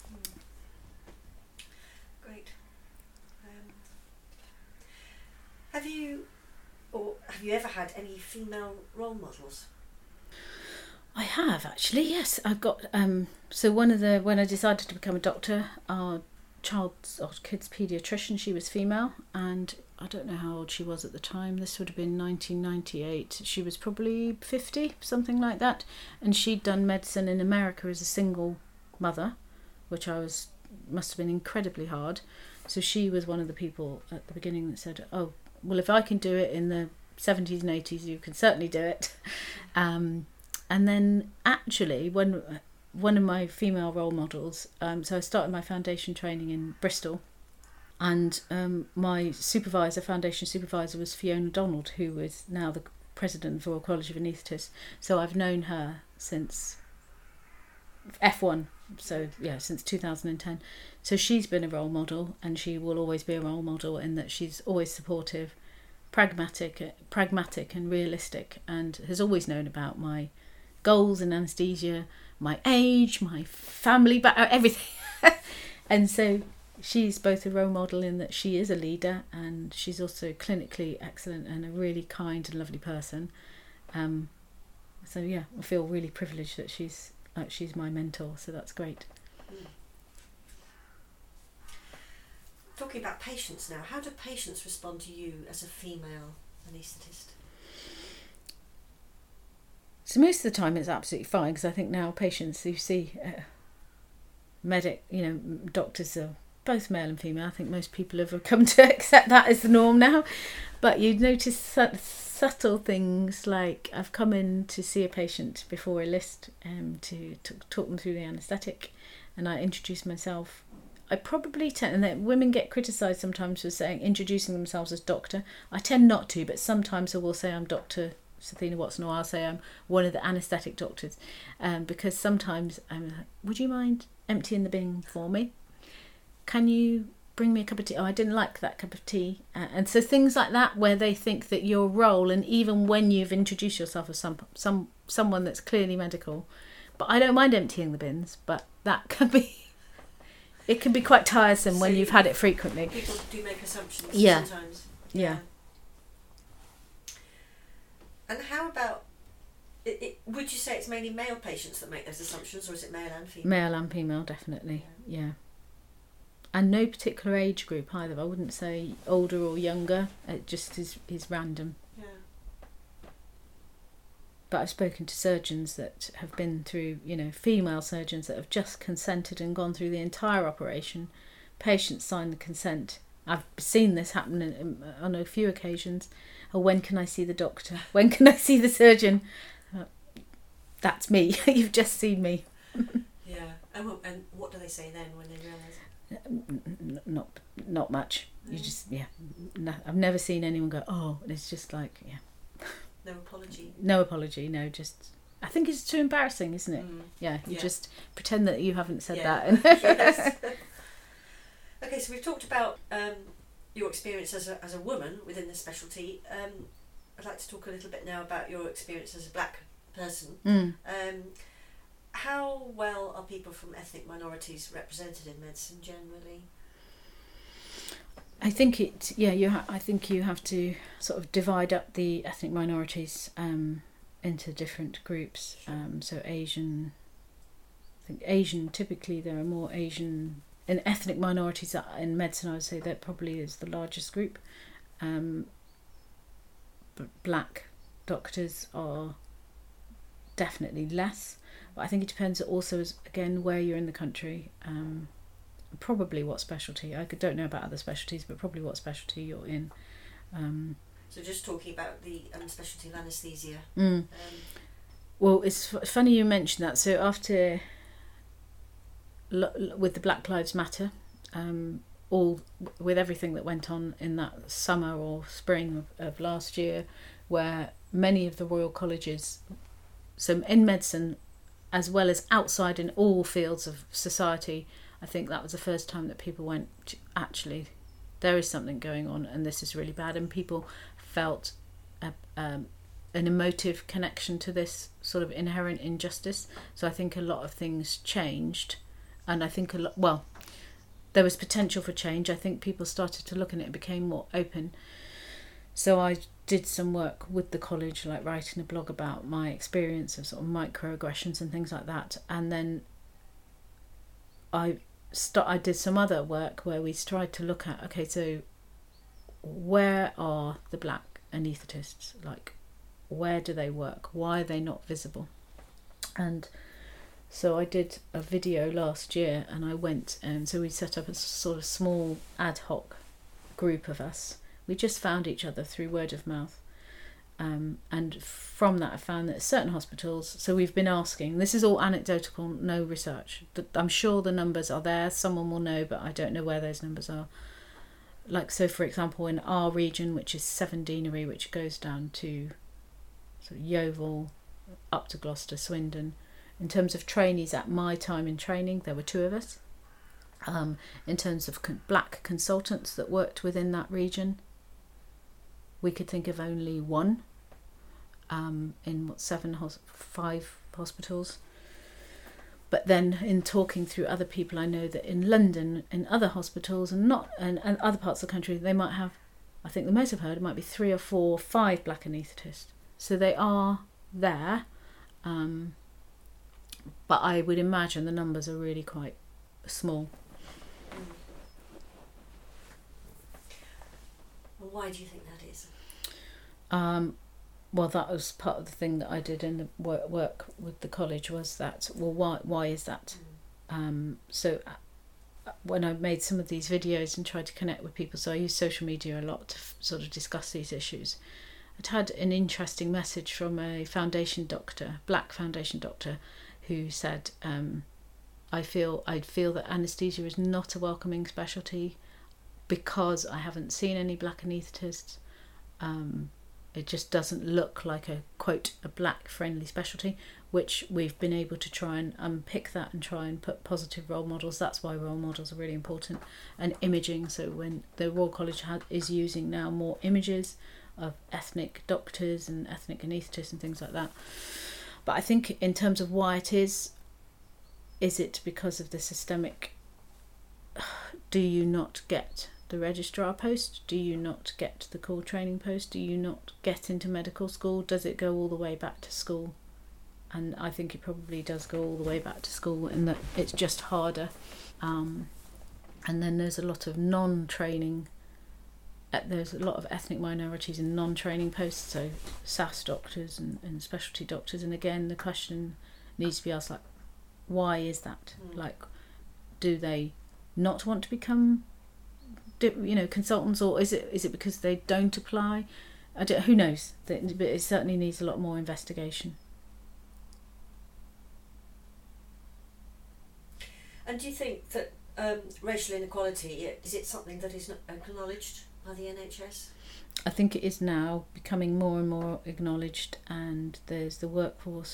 great. Um, have you or have you ever had any female role models? I have, actually, yes. I've got um so one of the when I decided to become a doctor, our child's or kid's paediatrician, she was female, and I don't know how old she was at the time. This would have been nineteen ninety-eight. She was probably fifty, something like that. And she'd done medicine in America as a single mother, which I was must have been incredibly hard. So she was one of the people at the beginning that said, oh, well, if I can do it in the seventies and eighties, you can certainly do it. Um, and then actually, when one of my female role models, um, so I started my foundation training in Bristol, and um, my supervisor, foundation supervisor, was Fiona Donald, who is now the president of the Royal College of Anaesthetists. So I've known her since F one, so yeah, since two thousand ten. So she's been a role model, and she will always be a role model in that she's always supportive, pragmatic, pragmatic and realistic, and has always known about my goals in anaesthesia, my age, my family background, everything. And so she's both a role model in that she is a leader, and she's also clinically excellent and a really kind and lovely person. Um, so yeah, I feel really privileged that she's like she's my mentor. So that's great. Mm. Talking about patients now, how do patients respond to you as a female anaesthetist? So most of the time it's absolutely fine, because I think now patients who see uh, medic, you know, doctors are both male and female. I think most people have come to accept that as the norm now. But you'd notice su- subtle things, like I've come in to see a patient before a list um, to, to talk them through the anaesthetic, and I introduce myself. I probably tend, and that women get criticised sometimes for saying, introducing themselves as doctor. I tend not to, but sometimes I will say I'm Doctor Sathina Watson, or I'll say I'm one of the anaesthetic doctors, um, because sometimes I'm like, would you mind emptying the bin for me? Can you bring me a cup of tea? Oh, I didn't like that cup of tea. Uh, and so things like that, where they think that your role, and even when you've introduced yourself as some some someone that's clearly medical, but I don't mind emptying the bins, but that can be, it can be quite tiresome so when you've had it frequently. People do make assumptions yeah. sometimes. Yeah. yeah. And how about, it, it, would you say it's mainly male patients that make those assumptions, or is it male and female? Male and female, definitely, yeah. yeah. And no particular age group either. I wouldn't say older or younger. It just is, is random. Yeah. But I've spoken to surgeons that have been through, you know, female surgeons that have just consented and gone through the entire operation. Patients sign the consent. I've seen this happen in, in, on a few occasions. Oh, when can I see the doctor? When can I see the surgeon? Uh, that's me. You've just seen me. Yeah. And, and what do they say then when they realise? Not not much. You just, yeah. No, I've never seen anyone go, oh, and it's just like, yeah. No apology? No apology, no, just, I think it's too embarrassing, isn't it? Mm. Yeah, you Yeah. just pretend that you haven't said Yeah. that. Yes. Okay, so we've talked about um, your experience as a, as a woman within the specialty. Um, I'd like to talk a little bit now about your experience as a black person. Mm. Um, how well are people from ethnic minorities represented in medicine generally? I think it. Yeah, you. Ha- I think you have to sort of divide up the ethnic minorities um, into different groups. Um, so Asian. I think Asian. Typically, there are more Asian in ethnic minorities in medicine. I would say that probably is the largest group. Um, but black doctors are definitely less. But I think it depends also, as again, where you're in the country. Um, probably what specialty. I don't know about other specialties, but probably what specialty you're in. Um, so just talking about the um, specialty of anaesthesia. mm. Um, Well, it's f- funny you mentioned that. So after, l- with the Black Lives Matter, um, all with everything that went on in that summer or spring of, of last year, where many of the Royal Colleges, so in medicine, as well as outside in all fields of society, I think that was the first time that people went, actually, there is something going on and this is really bad. And people felt a, um, an emotive connection to this sort of inherent injustice. So I think a lot of things changed. And I think a lot, well, there was potential for change. I think people started to look and it became more open. So I did some work with the college, like writing a blog about my experience of sort of microaggressions and things like that. And then I st- I did some other work where we tried to look at, okay, so where are the black anaesthetists? Like, where do they work? Why are they not visible? And so I did a video last year and I went, and so we set up a sort of small ad hoc group of us. We just found each other through word of mouth. Um, and from that I found that certain hospitals, so we've been asking, this is all anecdotal, no research. I'm sure the numbers are there, someone will know, but I don't know where those numbers are. Like, so for example, in our region, which is Severn Deanery, which goes down to sort of Yeovil, up to Gloucester, Swindon, in terms of trainees at my time in training, there were two of us. Um, in terms of con- black consultants that worked within that region, we could think of only one um, in what seven, hos- five hospitals. But then in talking through other people, I know that in London, in other hospitals and not and, and other parts of the country, they might have, I think the most I've heard, it might be three or four, five black anaesthetists. So they are there, um, but I would imagine the numbers are really quite small. Well, why do you think that is? Um, well, that was part of the thing that I did in the work, work with the college, was that, well, why why is that? Mm. Um, so uh, when I made some of these videos and tried to connect with people, so I use social media a lot to f- sort of discuss these issues. I'd had an interesting message from a foundation doctor, black foundation doctor, who said, um, I feel I feel that anaesthesia is not a welcoming specialty because I haven't seen any black anaesthetists. Um, it just doesn't look like a, quote, a black friendly specialty, which we've been able to try and unpick that and try and put positive role models. That's why role models are really important. And imaging, so when the Royal College had, is using now more images of ethnic doctors and ethnic anaesthetists and things like that. But I think in terms of why it is, is it because of the systemic, do you not get the registrar post? Do you not get the core training post? Do you not get into medical school? Does it go all the way back to school? And I think it probably does go all the way back to school, in that it's just harder. Um, and then there's a lot of non-training, uh, there's a lot of ethnic minorities in non-training posts, so S A S doctors and, and specialty doctors. And again, the question needs to be asked, like, why is that? Mm. Like, do they not want to become, you know, consultants, or is it is it because they don't apply? I don't, who knows? But it certainly needs a lot more investigation. And do you think that um, racial inequality, is it something that is not acknowledged by the N H S? I think it is now becoming more and more acknowledged, and there's the workforce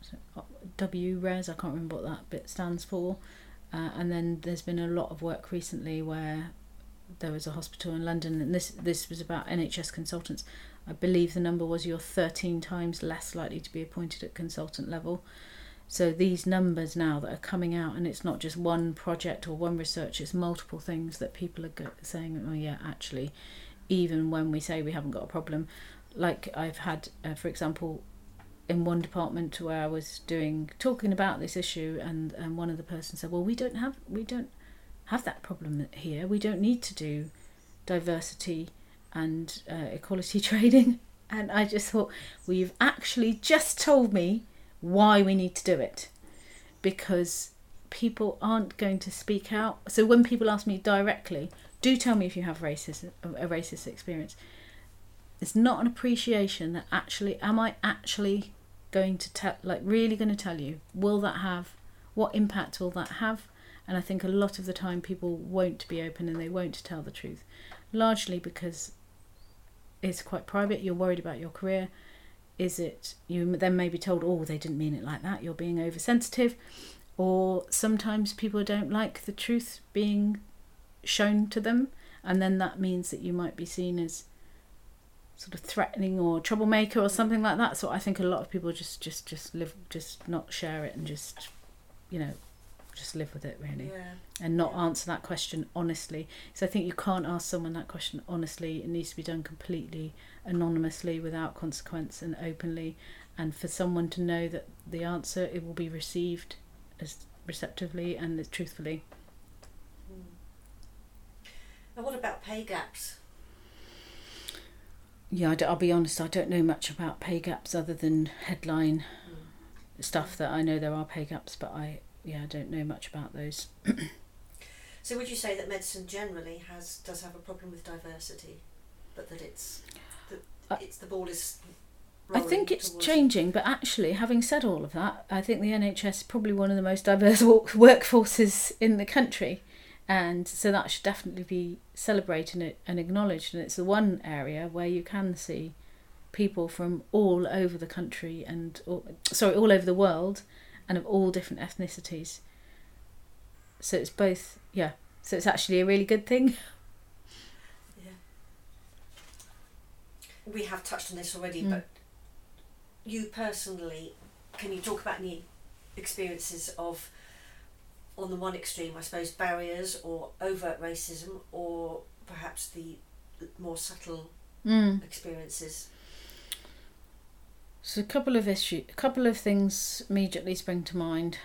W res, I can't remember what that bit stands for. Uh, and then there's been a lot of work recently where there was a hospital in London, and this this was about N H S consultants. I believe the number was you're thirteen times less likely to be appointed at consultant level. So these numbers now that are coming out, and it's not just one project or one research, it's multiple things that people are go- saying, oh yeah, actually, even when we say we haven't got a problem, like I've had, uh, for example, in one department where I was doing talking about this issue, and, and one of the persons said, well, we don't have we don't have that problem here. We don't need to do diversity and uh, equality training. And I just thought, well, you've actually just told me why we need to do it, because people aren't going to speak out. So when people ask me directly, do tell me if you have racist a racist experience, it's not an appreciation that actually, am I actually going to tell, like really going to tell you, will that have, what impact will that have? And I think a lot of the time people won't be open and they won't tell the truth, largely because it's quite private. You're worried about your career. Is it, you then may be told, oh, they didn't mean it like that, you're being oversensitive. Or sometimes people don't like the truth being shown to them, and then that means that you might be seen as sort of threatening or troublemaker or something like that. So I think a lot of people just just just live, just not share it, and just, you know, just live with it really. Yeah. And not Yeah. answer that question honestly. So I think you can't ask someone that question honestly. It needs to be done completely anonymously, without consequence, and openly, and for someone to know that the answer, it will be received as receptively and as truthfully. And what about pay gaps? Yeah, I d- I'll be honest, I don't know much about pay gaps other than headline Mm. stuff that I know there are pay gaps, but I yeah I don't know much about those. So would you say that medicine generally has does have a problem with diversity, but that it's that Uh, it's the ball is I think it's towards... changing, but actually, having said all of that, I think the N H S is probably one of the most diverse work- workforces in the country, and so that should definitely be celebrated and acknowledged. And it's the one area where you can see people from all over the country and all, sorry, all over the world, and of all different ethnicities. So it's both, yeah. So it's actually a really good thing. Yeah. We have touched on this already, Mm. but you personally, can you talk about any experiences of, on the one extreme, I suppose, barriers or overt racism, or perhaps the more subtle Mm. experiences? So a couple of issues, a couple of things immediately spring to mind.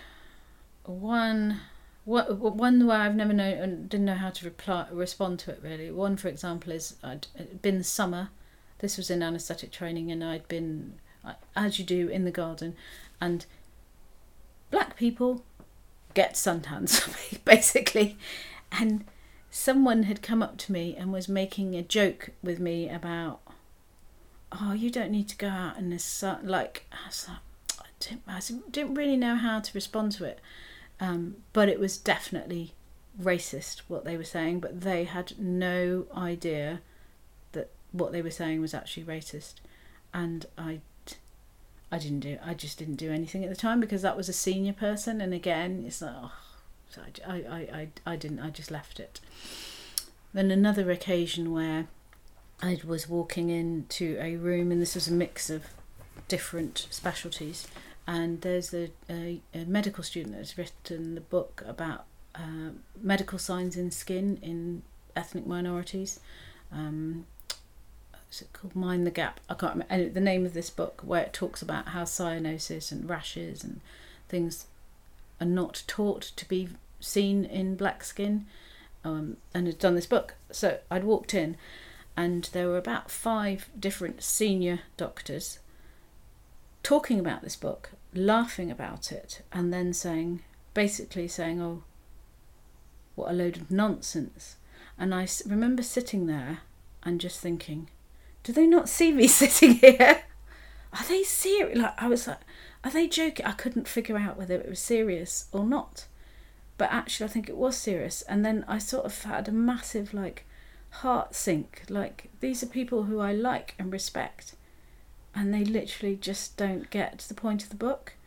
One, what, one where I've never known and didn't know how to reply, respond to it really. One, for example, is I'd it'd been the summer. This was in anaesthetic training, and I'd been, as you do, in the garden, and black people get suntans basically, and someone had come up to me and was making a joke with me about, oh, you don't need to go out in the sun. Like, I, was like, I, didn't, I didn't really know how to respond to it. Um, but it was definitely racist, what they were saying. But they had no idea that what they were saying was actually racist. And I, I didn't do, I just didn't do anything at the time, because that was a senior person. And again, it's like, oh, so I, I, I, I didn't, I just left it. Then another occasion where I was walking into a room, and this was a mix of different specialties, and there's a, a, a medical student that's written the book about uh, medical signs in skin in ethnic minorities. Um, what's it called? Mind the Gap. I can't remember the name of this book, where it talks about how cyanosis and rashes and things are not taught to be seen in black skin, um, and had done this book. So I'd walked in, and there were about five different senior doctors talking about this book, laughing about it, and then saying, basically saying, oh, what a load of nonsense. And I remember sitting there and just thinking, do they not see me sitting here? Are they serious? Like, I was like, are they joking? I couldn't figure out whether it was serious or not. But actually, I think it was serious. And then I sort of had a massive, like, heart sink. Like, these are people who I like and respect, and they literally just don't get to the point of the book.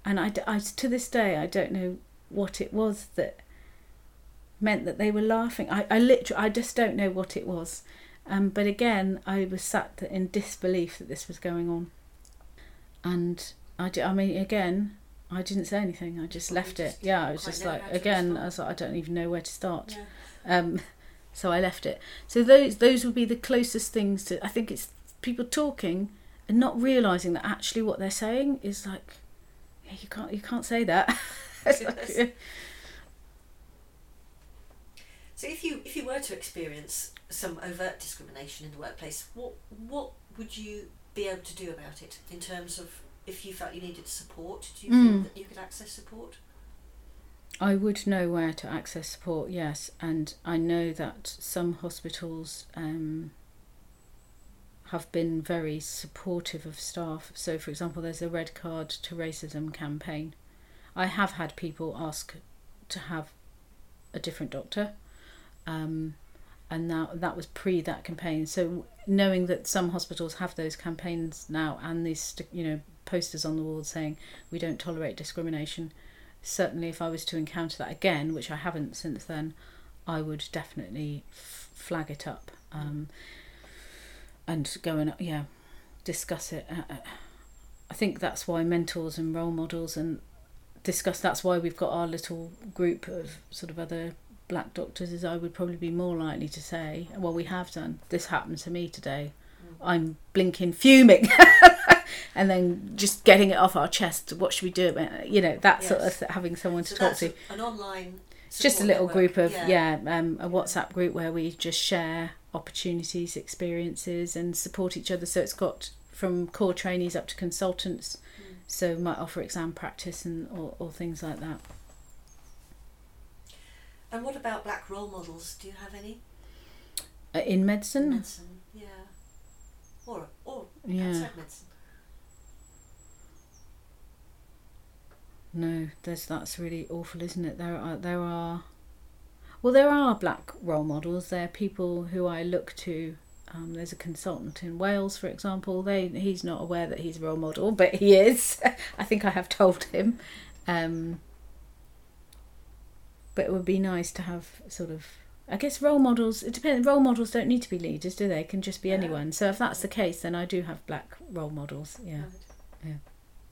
and I, I to this day I don't know what it was that meant that they were laughing. I, I literally I just don't know what it was. Um, but again, I was sat in disbelief that this was going on, and I, did, I mean, again, I didn't say anything. I just left it. Yeah, I was just like, again, I was like, I don't even know where to start. Yeah. Um, so I left it. So those those would be the closest things to. I think it's people talking and not realising that actually what they're saying is like, yeah, you can't you can't say that. Like, so if you if you were to experience some overt discrimination in the workplace, what what would you be able to do about it in terms of if you felt you needed support? Do you mm. feel that you could access support? I would know where to access support, yes, and I know that some hospitals um, have been very supportive of staff. So, for example, there's a Red Card to Racism campaign. I have had people ask to have a different doctor. Um, and now that was pre that campaign. So knowing that some hospitals have those campaigns now and these, you know, posters on the wall saying we don't tolerate discrimination, certainly if I was to encounter that again, which I haven't since then, I would definitely f- flag it up um, and go and yeah discuss it. Uh, I think that's why mentors and role models and discuss. That's why we've got our little group of sort of other black doctors, is I would probably be more likely to say, well, we have done, this happened to me today, mm. I'm blinking fuming, and then just getting it off our chest, what should we do about it, you know, that yes. sort of th- having someone so to talk to. A, an online just a little network. group of yeah, yeah um, a WhatsApp group where we just share opportunities, experiences and support each other. So it's got from core trainees up to consultants, mm. so we might offer exam practice and or, or things like that. And what about black role models? Do you have any? Uh, in medicine? In medicine, yeah. Or, or yeah. outside medicine. No, there's that's really awful, isn't it? There are there are well there are black role models. There are people who I look to. Um, there's a consultant in Wales, for example. They he's not aware that he's a role model, but he is. I think I have told him. Um, But it would be nice to have sort of, I guess role models, it depends, role models don't need to be leaders, do they? It can just be yeah. anyone. So if that's the case, then I do have black role models, yeah. Right. Yeah.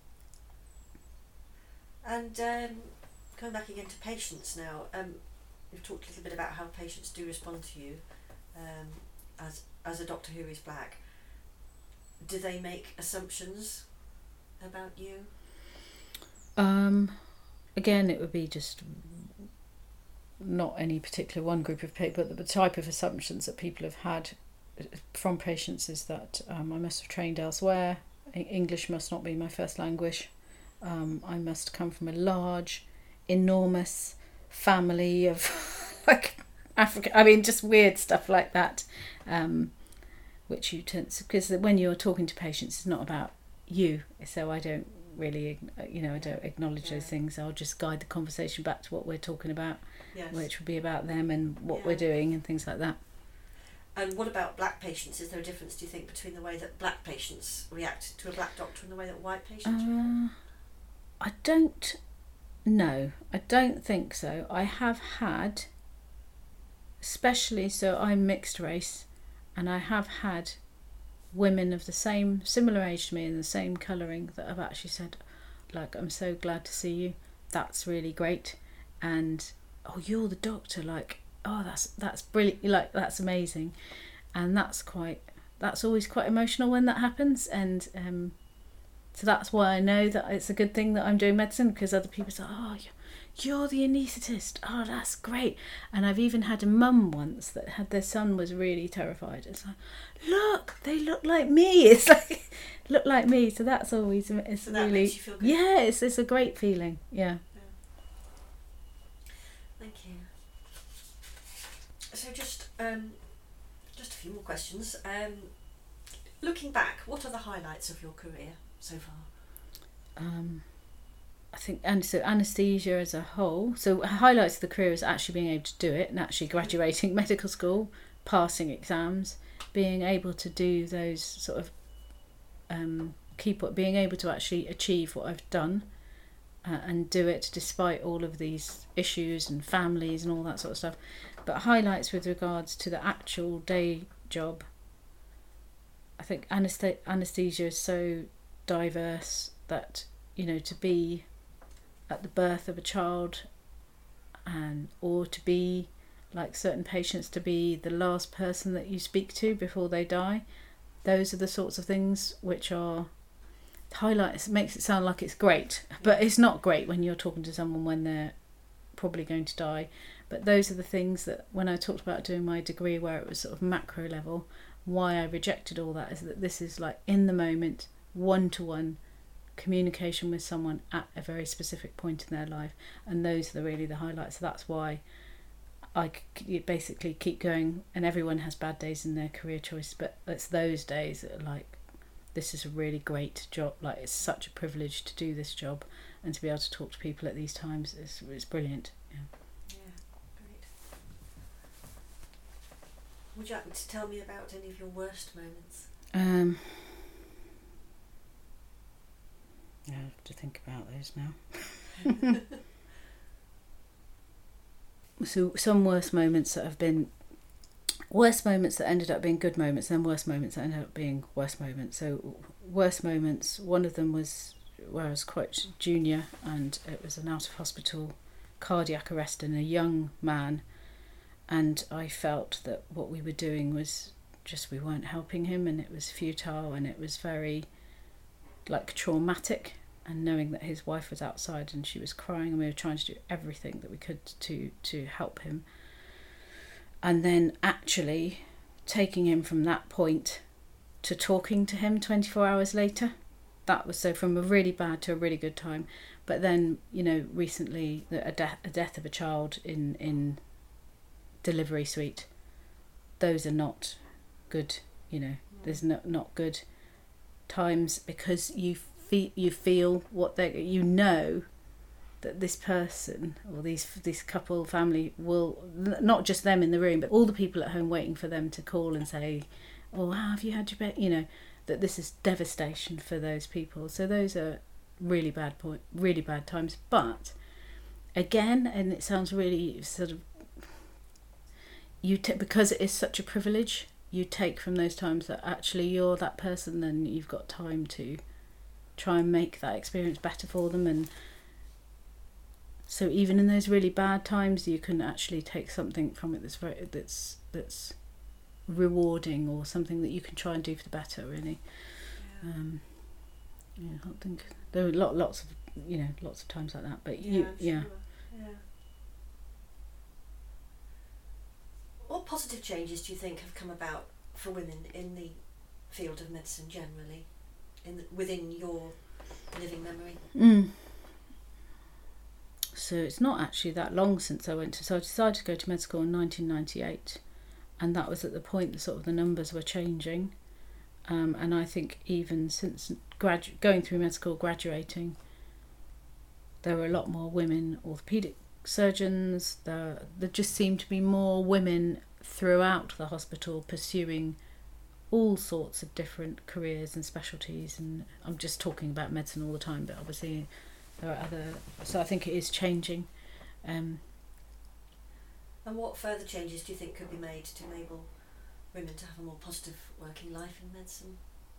And um, going back again to patients now, um, we've talked a little bit about how patients do respond to you um, as, as a doctor who is black. Do they make assumptions about you? Um, again, it would be just not any particular one group of people, but the type of assumptions that people have had from patients is that um, I must have trained elsewhere, English must not be my first language, um, I must come from a large, enormous family of like Africa, I mean just weird stuff like that, um, which you tend to, because when you're talking to patients it's not about you, so I don't really, you know, I don't acknowledge yeah. those things. I'll just guide the conversation back to what we're talking about, yes. which would be about them and what yeah. we're doing and things like that. And what about black patients? Is there a difference, do you think, between the way that black patients react to a black doctor and the way that white patients uh, react? I don't know. I don't think so. I have had, especially, so I'm mixed race, and I have had women of the same, similar age to me and the same colouring that have actually said, like, I'm so glad to see you, that's really great, and oh, you're the doctor, like, oh, that's that's brilliant, like, that's amazing. And that's quite, that's always quite emotional when that happens, and um, so that's why I know that it's a good thing that I'm doing medicine, because other people say, oh, you're the anaesthetist, oh, that's great. And I've even had a mum once that had their son was really terrified. It's like, look, they look like me. It's like, look like me. So that's always, it's so that really, makes you feel good. Yeah, it's, it's a great feeling, yeah. yeah. Thank you. So just, um, just a few more questions. Um, looking back, what are the highlights of your career so far? Um... I think, and so anaesthesia as a whole, so highlights of the career is actually being able to do it and actually graduating medical school, passing exams, being able to do those sort of um, keep being able to actually achieve what I've done, uh, and do it despite all of these issues and families and all that sort of stuff. But highlights with regards to the actual day job. I think anesthet- anaesthesia is so diverse that, you know, to be at the birth of a child, and or to be, like certain patients, to be the last person that you speak to before they die, those are the sorts of things which are highlights. It makes it sound like it's great, but it's not great when you're talking to someone when they're probably going to die. But those are the things that, when I talked about doing my degree where it was sort of macro level, why I rejected all that is that this is like in the moment, one-to-one communication with someone at a very specific point in their life, and those are the, really the highlights. So that's why I basically keep going, and everyone has bad days in their career choice, but it's those days that are like, this is a really great job, like it's such a privilege to do this job and to be able to talk to people at these times is it's brilliant. Yeah. Yeah, great. Would you like to tell me about any of your worst moments? Um, I have to think about those now. So some worst moments that have been worst moments that ended up being good moments, and then worst moments that ended up being worst moments. So worst moments, one of them was where I was quite junior, and it was an out of hospital cardiac arrest in a young man, and I felt that what we were doing was just, we weren't helping him, and it was futile, and it was very like traumatic. And knowing that his wife was outside and she was crying, and we were trying to do everything that we could to to help him. And then actually taking him from that point to talking to him twenty-four hours later, that was so from a really bad to a really good time. But then, you know, recently a death a death of a child in in delivery suite, those are not good. You know, there's no, not good times, because you feel you feel what they you know that this person or these this couple family will, not just them in the room, but all the people at home waiting for them to call and say, oh, how have you had your bed, you know, that this is devastation for those people. So those are really bad point really bad times. But again, and it sounds really sort of, you t- because it is such a privilege, you take from those times that actually you're that person, and you've got time to try and make that experience better for them. And so even in those really bad times, you can actually take something from it that's very that's that's rewarding, or something that you can try and do for the better, really. Yeah. Um, yeah, I don't think there are lot, lots of you know lots of times like that, but yeah, you, sure. yeah. yeah. What positive changes do you think have come about for women in the field of medicine generally, in the, within your living memory? Mm. So it's not actually that long since I went to, so I decided to go to med school in nineteen ninety-eight, and that was at the point that sort of the numbers were changing, um, and I think even since gradu- going through med school, graduating, there were a lot more women orthopaedic surgeons. There, there just seemed to be more women throughout the hospital pursuing all sorts of different careers and specialties, and I'm just talking about medicine all the time, but obviously there are other, so I think it is changing. Um, and what further changes do you think could be made to enable women to have a more positive working life in medicine?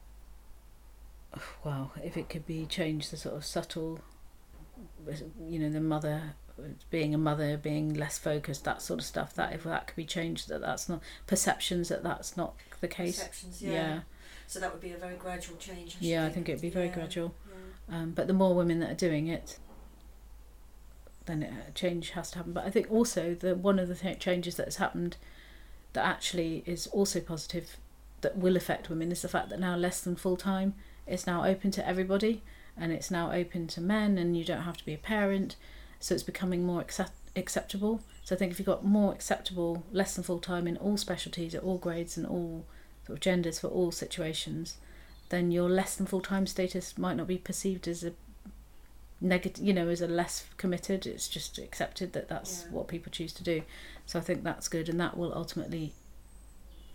Well, if it could be changed, the sort of subtle, you know, the mother, being a mother, being less focused, that sort of stuff, that if that could be changed, that that's not, perceptions that that's not the case. Perceptions, yeah. yeah. So that would be a very gradual change. I Yeah, think. I think it'd be very yeah. gradual. Yeah. Um, but the more women that are doing it, then it, a change has to happen. But I think also the one of the th- changes that has happened that actually is also positive, that will affect women, is the fact that now less than full time is now open to everybody, and it's now open to men, and you don't have to be a parent, so it's becoming more accept- acceptable. So I think if you've got more acceptable less than full time in all specialties at all grades and all sort of genders for all situations, then your less than full time status might not be perceived as a negative, you know, as a less committed. It's just accepted that that's yeah. what people choose to do. So I think that's good, and that will ultimately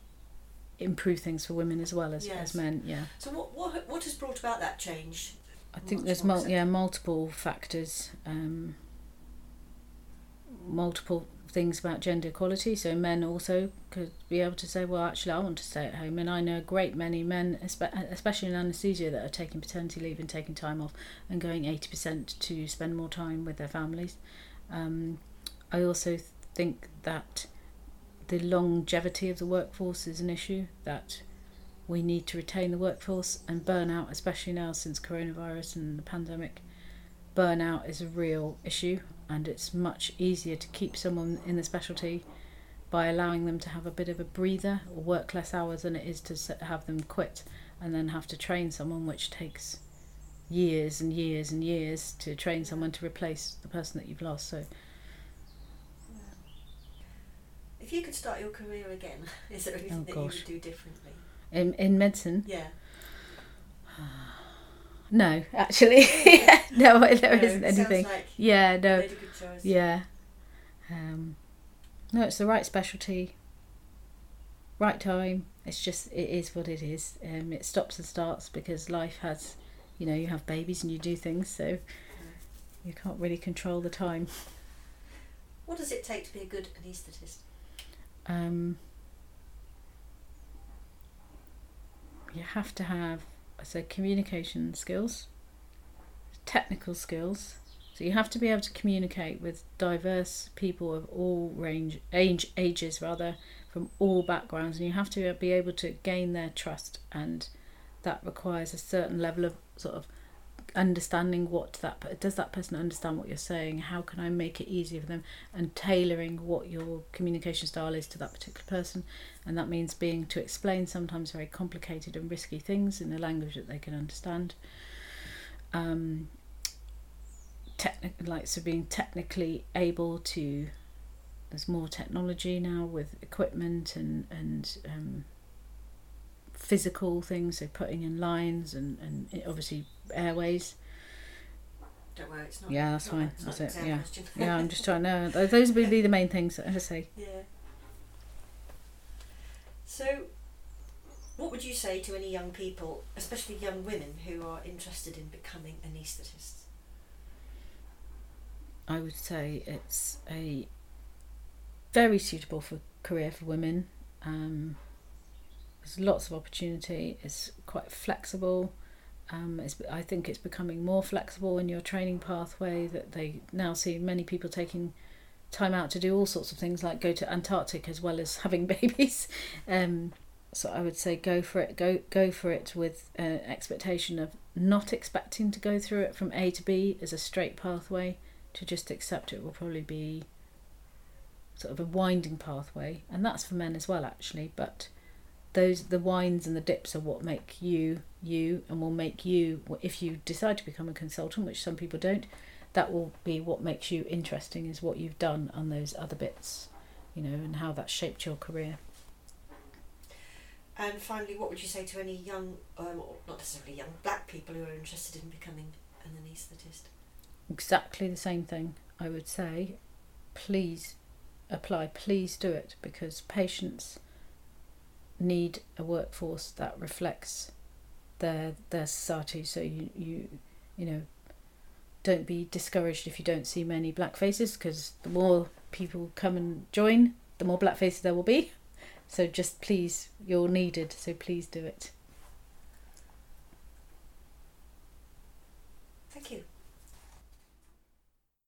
improve things for women as well as, yes. as men. Yeah. So what what what has brought about that change? I think much there's more mul- yeah acceptable. multiple factors, um, multiple things about gender equality. So men also could be able to say, well, actually, I want to stay at home. And I know a great many men, especially in anaesthesia, that are taking paternity leave and taking time off and going eighty percent to spend more time with their families. Um, I also think that the longevity of the workforce is an issue, that we need to retain the workforce, and burnout, especially now since coronavirus and the pandemic, burnout is a real issue, and it's much easier to keep someone in the specialty by allowing them to have a bit of a breather or work less hours than it is to have them quit and then have to train someone, which takes years and years and years to train someone to replace the person that you've lost. So if you could start your career again, is there anything Oh, that gosh. you would do differently? in in medicine, Yeah. no, actually, no, there No, isn't it sounds anything. like Yeah, you no, made a good choice. yeah, um, no, it's the right specialty, right time. It's just, it is what it is. Um, it stops and starts because life has, you know, you have babies and you do things, so you can't really control the time. What does it take to be a good anaesthetist? Um, you have to have, I said, communication skills, technical skills. So you have to be able to communicate with diverse people of all range, age, ages rather, from all backgrounds, and you have to be able to gain their trust, and that requires a certain level of sort of understanding what that does that person understand what you're saying, how can I make it easier for them, and tailoring what your communication style is to that particular person. And that means being to explain sometimes very complicated and risky things in a language that they can understand. Um, technic- like so being technically able to, there's more technology now with equipment and and um, physical things, so putting in lines and, and obviously airways. Don't worry, it's not. Yeah, that's it's fine. Not, it's That's not it. an exam Yeah, question. yeah. I'm just trying to. Th- Those would be the main things, as I say. Yeah. So, what would you say to any young people, especially young women, who are interested in becoming anaesthetists? I would say it's a very suitable for career for women. Um, there's lots of opportunity. It's quite flexible. Um, it's, I think it's becoming more flexible in your training pathway, that they now see many people taking time out to do all sorts of things, like go to Antarctic as well as having babies. Um, so I would say go for it. Go go for it with an expectation of not expecting to go through it from A to B as a straight pathway, to just accept it will probably be sort of a winding pathway, and that's for men as well actually, but those the winds and the dips are what make you you and will make you, if you decide to become a consultant, which some people don't, that will be what makes you interesting, is what you've done on those other bits, you know, and how that shaped your career. And finally, what would you say to any young, um, or not necessarily young, black people who are interested in becoming an anaesthetist? Exactly the same thing. I would say, please apply, please do it, because patients need a workforce that reflects their their society. So you you you know, don't be discouraged if you don't see many black faces, because the more people come and join, the more black faces there will be. So just please, you're needed, so please do it.